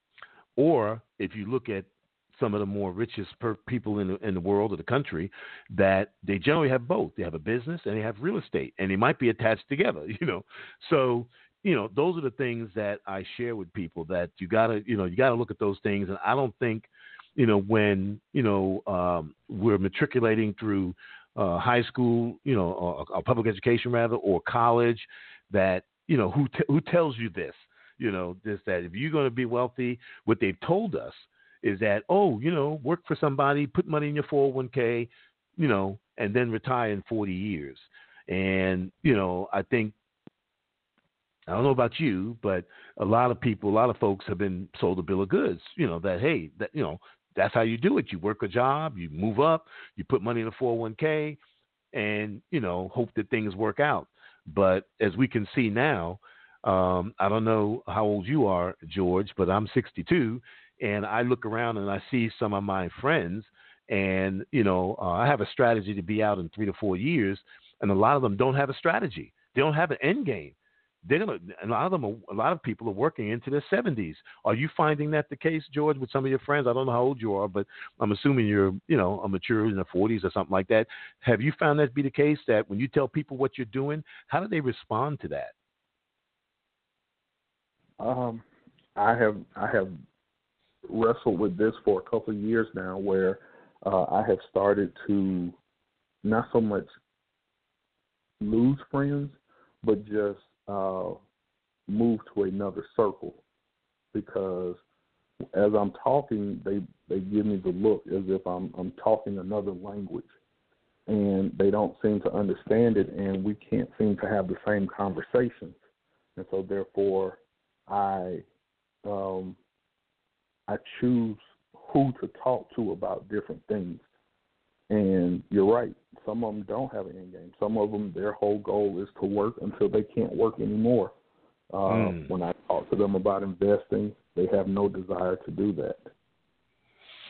Or if you look at some of the more richest per people in the, in the world or the country, that they generally have both. They have a business and they have real estate, and they might be attached together, you know. So, you know, those are the things that I share with people, that you gotta, you know, you gotta look at those things. And I don't think, you know, when, you know, um, we're matriculating through uh, high school, you know, or, or public education rather, or college, that, you know, who t- who tells you this? You know, this, that if you're going to be wealthy, what they've told us is that, oh, you know, work for somebody, put money in your four oh one k, you know, and then retire in forty years. And, you know, I think, I don't know about you, but a lot of people, a lot of folks have been sold a bill of goods, you know, that, hey, that, you know, that's how you do it. You work a job, you move up, you put money in a four oh one k, and, you know, hope that things work out. But as we can see now, Um, I don't know how old you are, George, but I'm sixty-two, and I look around and I see some of my friends, and, you know, uh, I have a strategy to be out in three to four years, and a lot of them don't have a strategy. They don't have an end game. They're gonna, a lot of them, are, a lot of people are working into their seventies. Are you finding that the case, George, with some of your friends? I don't know how old you are, but I'm assuming you're, you know, a mature in the forties or something like that. Have you found that to be the case, that when you tell people what you're doing, how do they respond to that? Um, I have I have wrestled with this for a couple of years now, where uh, I have started to not so much lose friends, but just uh, move to another circle, because as I'm talking, they they give me the look as if I'm I'm talking another language, and they don't seem to understand it, and we can't seem to have the same conversations, and so therefore, I um, I choose who to talk to about different things. And you're right, some of them don't have an end game. Some of them, their whole goal is to work until they can't work anymore. Uh, mm. When I talk to them about investing, they have no desire to do that.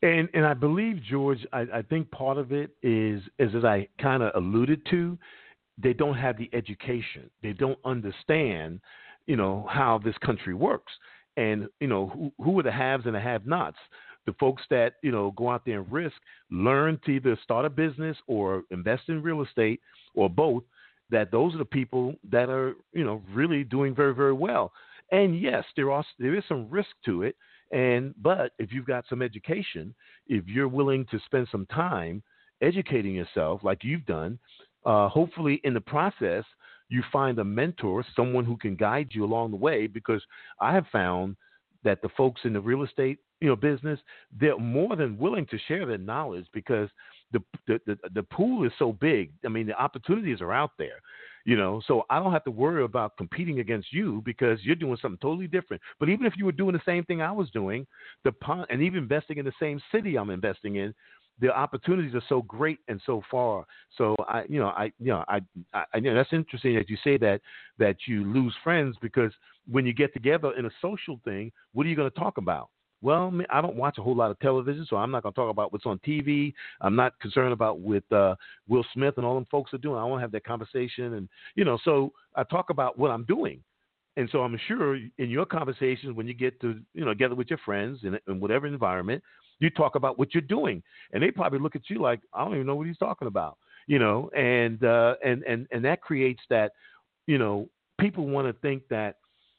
And and I believe, George, I, I think part of it is, is as I kind of alluded to, they don't have the education. They don't understand, you know, how this country works. And, you know, who, who are the haves and the have-nots? The folks that, you know, go out there and risk, learn to either start a business or invest in real estate or both, that those are the people that are, you know, really doing very, very well. And yes, there are there is some risk to it. And but if you've got some education, if you're willing to spend some time educating yourself like you've done, uh, hopefully in the process you find a mentor, someone who can guide you along the way. Because I have found that the folks in the real estate, you know, business, they're more than willing to share their knowledge because the the the, the pool is so big. I mean, the opportunities are out there. You know, so I don't have to worry about competing against you because you're doing something totally different. But even if you were doing the same thing I was doing, the and even investing in the same city I'm investing in, the opportunities are so great and so far. So I, you know, I, you know, I, I, you know, that's interesting that you say that that you lose friends because when you get together in a social thing, what are you going to talk about? Well, I don't watch a whole lot of television, so I'm not going to talk about what's on T V. I'm not concerned about what uh, Will Smith and all them folks are doing. I want to have that conversation. And, you know, so I talk about what I'm doing. And so I'm sure in your conversations, when you get to, you know, together with your friends in, in whatever environment, you talk about what you're doing. And they probably look at you like, I don't even know what he's talking about, you know, and, uh, and, and, and that creates that, you know, people want to think that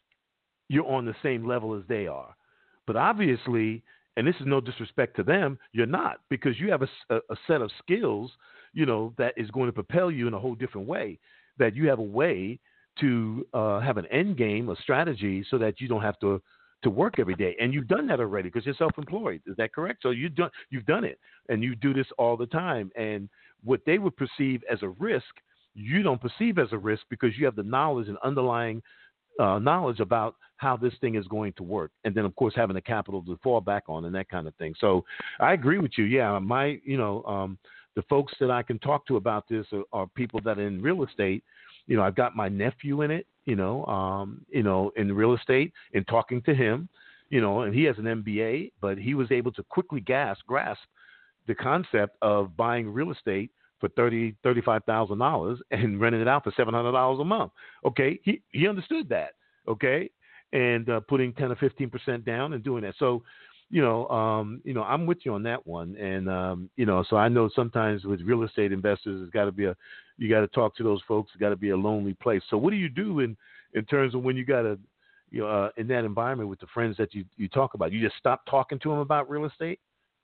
you're on the same level as they are. But obviously, and this is no disrespect to them, you're not, because you have a, a, a set of skills, you know, that is going to propel you in a whole different way, that you have a way to uh, have an end game, a strategy, so that you don't have to, to work every day. And you've done that already because you're self-employed. Is that correct? So you've done, you've done it, and you do this all the time. And what they would perceive as a risk, you don't perceive as a risk because you have the knowledge and underlying Uh, knowledge about how this thing is going to work. And then, of course, having the capital to fall back on and that kind of thing. So I agree with you. Yeah, my, you know, um, the folks that I can talk to about this are, are people that are in real estate. You know, I've got my nephew in it, you know, um, you know, in real estate and talking to him, you know, and he has an M B A, but he was able to quickly gas, grasp the concept of buying real estate for thirty, thirty-five thousand dollars and renting it out for seven hundred dollars a month. Okay, he he understood that. Okay, and uh, putting ten or fifteen percent down and doing that. So, you know, um, you know, I'm with you on that one. And um, you know, so I know sometimes with real estate investors, it's got to be a, you got to talk to those folks. It's got to be a lonely place. So, what do you do in in terms of when you got to, you know, uh, in that environment with the friends that you you talk about? You just stop talking to them about real estate?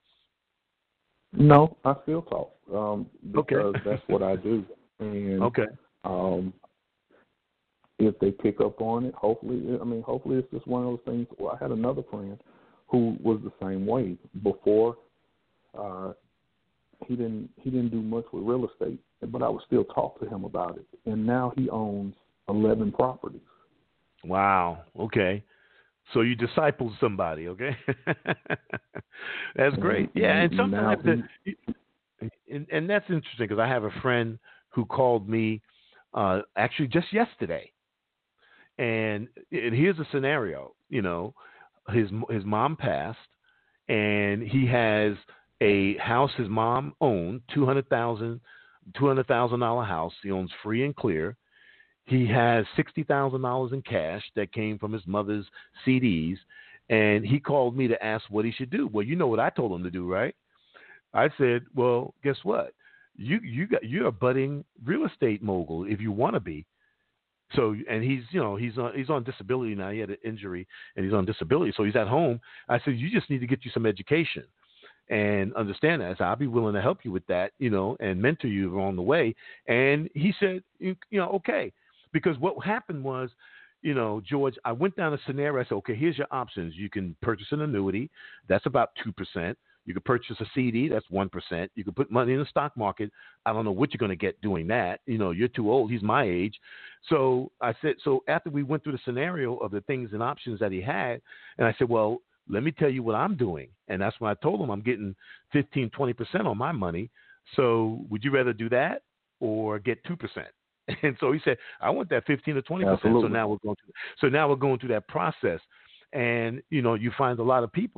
No, I still talk um, because okay. that's what I do. And okay. Um, if they pick up on it, hopefully, I mean, hopefully it's just one of those things. Well, I had another friend who was the same way. Before, uh, he didn't he didn't do much with real estate, but I would still talk to him about it. And now he owns eleven properties. Wow. Okay. So you discipled somebody, okay? That's great. Yeah, and sometimes, the, and, and that's interesting because I have a friend who called me uh, actually just yesterday, and, and here's a scenario. You know, his his mom passed, and he has a house his mom owned, two hundred thousand two hundred thousand dollar house. He owns free and clear. He has sixty thousand dollars in cash that came from his mother's C Ds, and he called me to ask what he should do. Well, you know what I told him to do, right? I said, well, guess what? You you got you're a budding real estate mogul if you want to be. So, and he's you know he's on he's on disability now. He had an injury and he's on disability, so he's at home. I said, you just need to get you some education and understand that. So I'll be willing to help you with that, you know, and mentor you along the way. And he said, you, you know, okay. Because what happened was, you know, George, I went down a scenario. I said, okay, here's your options. You can purchase an annuity. That's about two percent. You can purchase a C D. That's one percent. You can put money in the stock market. I don't know what you're going to get doing that. You know, you're too old. He's my age. So I said, so after we went through the scenario of the things and options that he had, and I said, well, let me tell you what I'm doing. And that's when I told him I'm getting fifteen, twenty percent on my money. So would you rather do that or get two percent? And so he said, I want that fifteen to twenty percent. So now we're going through, so now we're going through that process. And, you know, you find a lot of people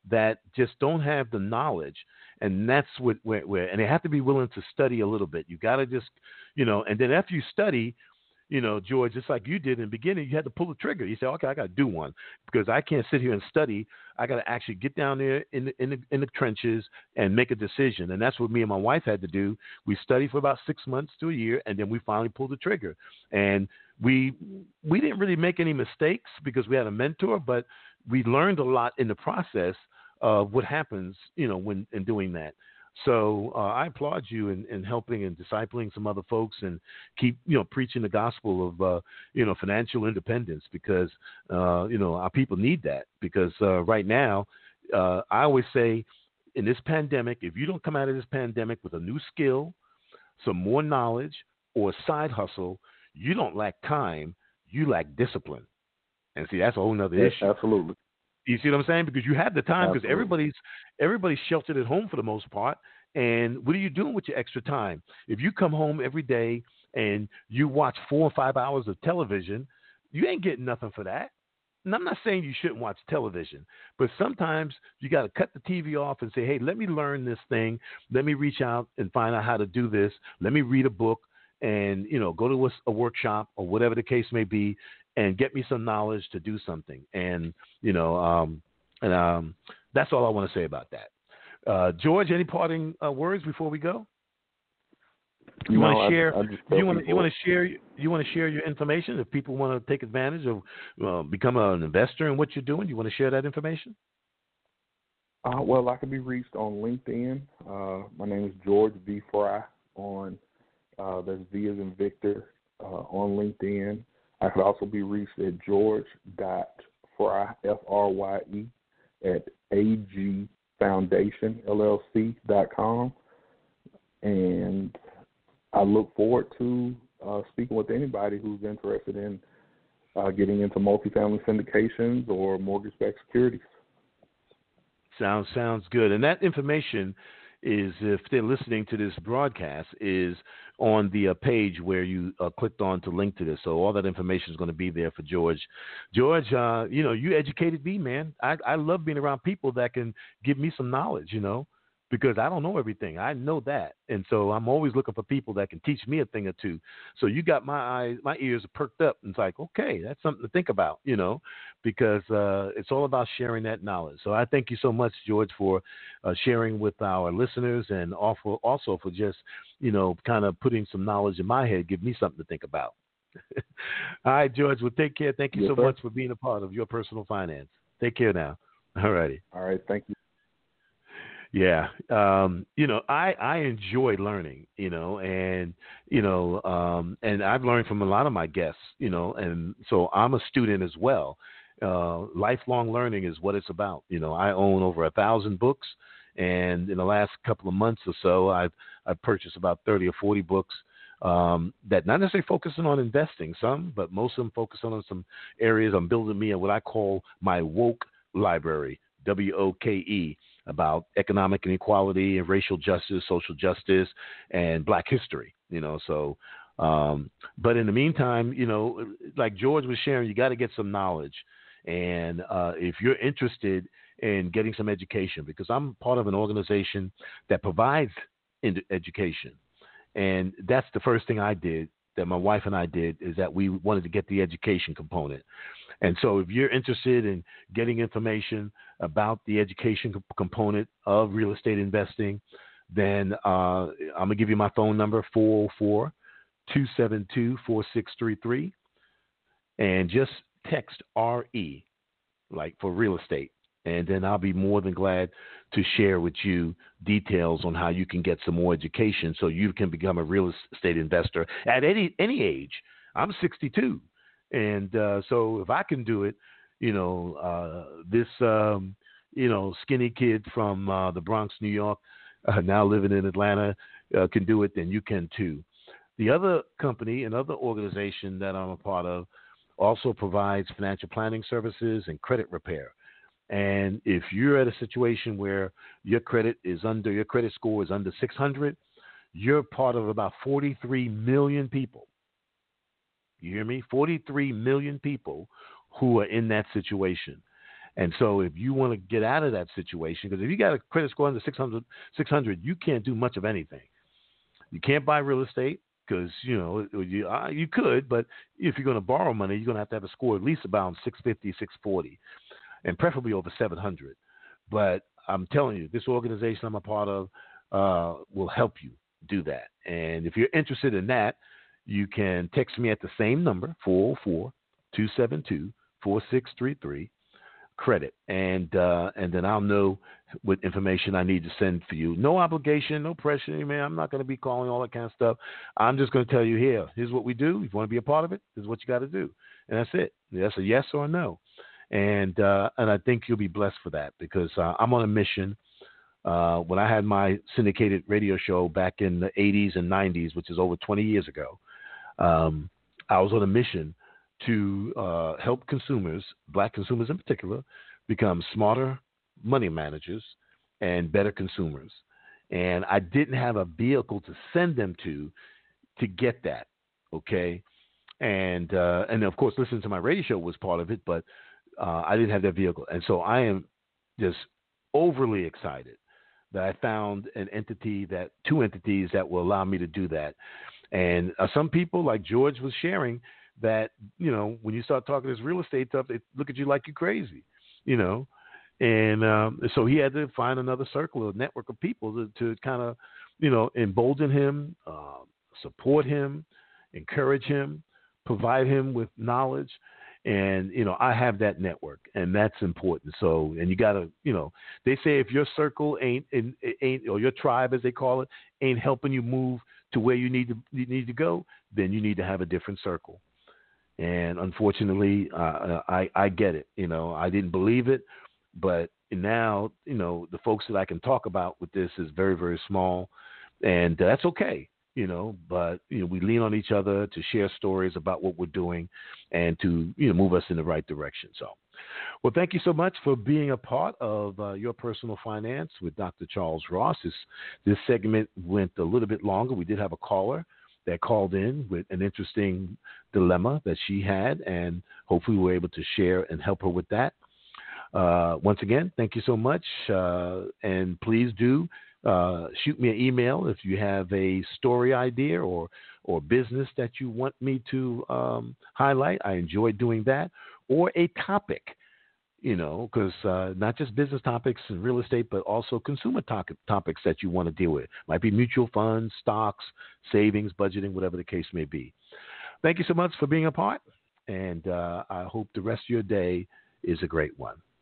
that just don't have the knowledge. And that's what where, where and they have to be willing to study a little bit. You got to just, you know, and then after you study, you know, George, just like you did in the beginning, you had to pull the trigger. You say, okay, I got to do one because I can't sit here and study. I got to actually get down there in the, in the in the trenches and make a decision. And that's what me and my wife had to do. We studied for about six months to a year, and then we finally pulled the trigger. And we we didn't really make any mistakes because we had a mentor, but we learned a lot in the process of what happens, you know, when in doing that. So uh, I applaud you in, in helping and discipling some other folks and keep, you know, preaching the gospel of, uh, you know, financial independence because, uh, you know, our people need that because uh, right now, uh, I always say in this pandemic, if you don't come out of this pandemic with a new skill, some more knowledge or a side hustle, you don't lack time, you lack discipline. And see, that's a whole nother yes, issue. Absolutely. You see what I'm saying? Because you have the time because Absolutely. everybody's everybody's sheltered at home for the most part. And what are you doing with your extra time? If you come home every day and you watch four or five hours of television, you ain't getting nothing for that. And I'm not saying you shouldn't watch television, but sometimes you got to cut the T V off and say, hey, let me learn this thing. Let me reach out and find out how to do this. Let me read a book and, you know, go to a, a workshop or whatever the case may be and get me some knowledge to do something. And, you know, um, and um, that's all I want to say about that. Uh, George, any parting uh, words before we go? You no, want to share? I, I you want to you want to share? You want to share your information if people want to take advantage of uh, become an investor in what you're doing? You want to share that information? Uh, well, I can be reached on LinkedIn. Uh, my name is George V. Fry on uh, that's V as in Victor uh, on LinkedIn. I could also be reached at George dot Fry F R Y E at A G Foundation L L C dot com, and I look forward to uh, speaking with anybody who's interested in uh, getting into multifamily syndications or mortgage-backed securities. Sounds sounds good. And that information is, if they're listening to this broadcast, is on the uh, page where you uh, clicked on to link to this. So all that information is going to be there for George. George, uh, you know, you educated me, man. I, I love being around people that can give me some knowledge, you know, because I don't know everything. I know that. And so I'm always looking for people that can teach me a thing or two. So you got my eyes, my ears are perked up. And it's like, okay, that's something to think about, you know, because uh, it's all about sharing that knowledge. So I thank you so much, George, for uh, sharing with our listeners and also, also for just, you know, kind of putting some knowledge in my head, give me something to think about. All right, George, well, take care. Thank you yes, so sir. much for being a part of Your Personal Finance. Take care now. All righty. All right, thank you. Yeah. Um, you know, I, I enjoy learning, you know, and, you know, um, and I've learned from a lot of my guests, you know, and so I'm a student as well. Uh, lifelong learning is what it's about. You know, I own over a thousand books, and in the last couple of months or so, I've, I've purchased about thirty or forty books um, that not necessarily focusing on investing, some, but most of them focus on some areas. I'm building me what I call my woke library, W O K E. About economic inequality and racial justice, social justice, and Black history, you know, so, um, but in the meantime, you know, like George was sharing, you got to get some knowledge. And uh, if you're interested in getting some education, because I'm part of an organization that provides education, and that's the first thing I did, that my wife and I did, is that we wanted to get the education component. And so if you're interested in getting information about the education component of real estate investing, then uh, I'm going to give you my phone number, four oh four, two seven two, four six three three, and just text R E, like for real estate. And then I'll be more than glad to share with you details on how you can get some more education so you can become a real estate investor at any any age. I'm sixty-two. And uh, so if I can do it, you know, uh, this, um, you know, skinny kid from uh, the Bronx, New York, uh, now living in Atlanta, uh, can do it, then you can too. The other company, another organization that I'm a part of, also provides financial planning services and credit repair. And if you're at a situation where your credit is under, your credit score is under six hundred, you're part of about forty-three million people. You hear me? forty-three million people who are in that situation. And so if you want to get out of that situation, because if you got a credit score under six hundred, six hundred, you can't do much of anything. You can't buy real estate because, you know, you, uh, you could, but if you're going to borrow money, you're going to have to have a score at least about six fifty, six forty, and preferably over seven hundred. But I'm telling you, this organization I'm a part of uh, will help you do that. And if you're interested in that, you can text me at the same number, four oh four, two seven two, four six three three, credit. And uh, and then I'll know what information I need to send for you. No obligation, no pressure, man. I'm not going to be calling all that kind of stuff. I'm just going to tell you here, here's what we do. If you want to be a part of it, this is what you got to do. And that's it. That's a yes or a no. And uh, and I think you'll be blessed for that because uh, I'm on a mission. Uh, when I had my syndicated radio show back in the eighties and nineties, which is over twenty years ago, um, I was on a mission to uh, help consumers, black consumers in particular, become smarter money managers and better consumers. And I didn't have a vehicle to send them to to get that, okay? And, uh, and of course, listening to my radio show was part of it, but uh, I didn't have that vehicle. And so I am just overly excited that I found an entity that, two entities that will allow me to do that. And uh, some people, like George was sharing, that, you know, when you start talking this real estate stuff, they look at you like you're crazy, you know. And um, so he had to find another circle, a network of people to, to kind of, you know, embolden him, uh, support him, encourage him, provide him with knowledge. And, you know, I have that network, and that's important. So, and you got to, you know, they say if your circle ain't, ain't, or your tribe, as they call it, ain't helping you move to where you need to, you need to go, then you need to have a different circle. And unfortunately, uh, I, I get it. You know, I didn't believe it, but now, you know, the folks that I can talk about with this is very, very small, and that's okay. You know, but, you know, we lean on each other to share stories about what we're doing and to, you know, move us in the right direction. So, well, thank you so much for being a part of uh, Your Personal Finance with Doctor Charles Ross. This, this segment went a little bit longer. We did have a caller that called in with an interesting dilemma that she had, and hopefully we were able to share and help her with that. Uh, once again, thank you so much, uh, and please do Uh, shoot me an email if you have a story idea or or business that you want me to um, highlight. I enjoy doing that. Or a topic, you know, because uh, not just business topics and real estate, but also consumer to- topics that you want to deal with. Might be mutual funds, stocks, savings, budgeting, whatever the case may be. Thank you so much for being a part, and uh, I hope the rest of your day is a great one.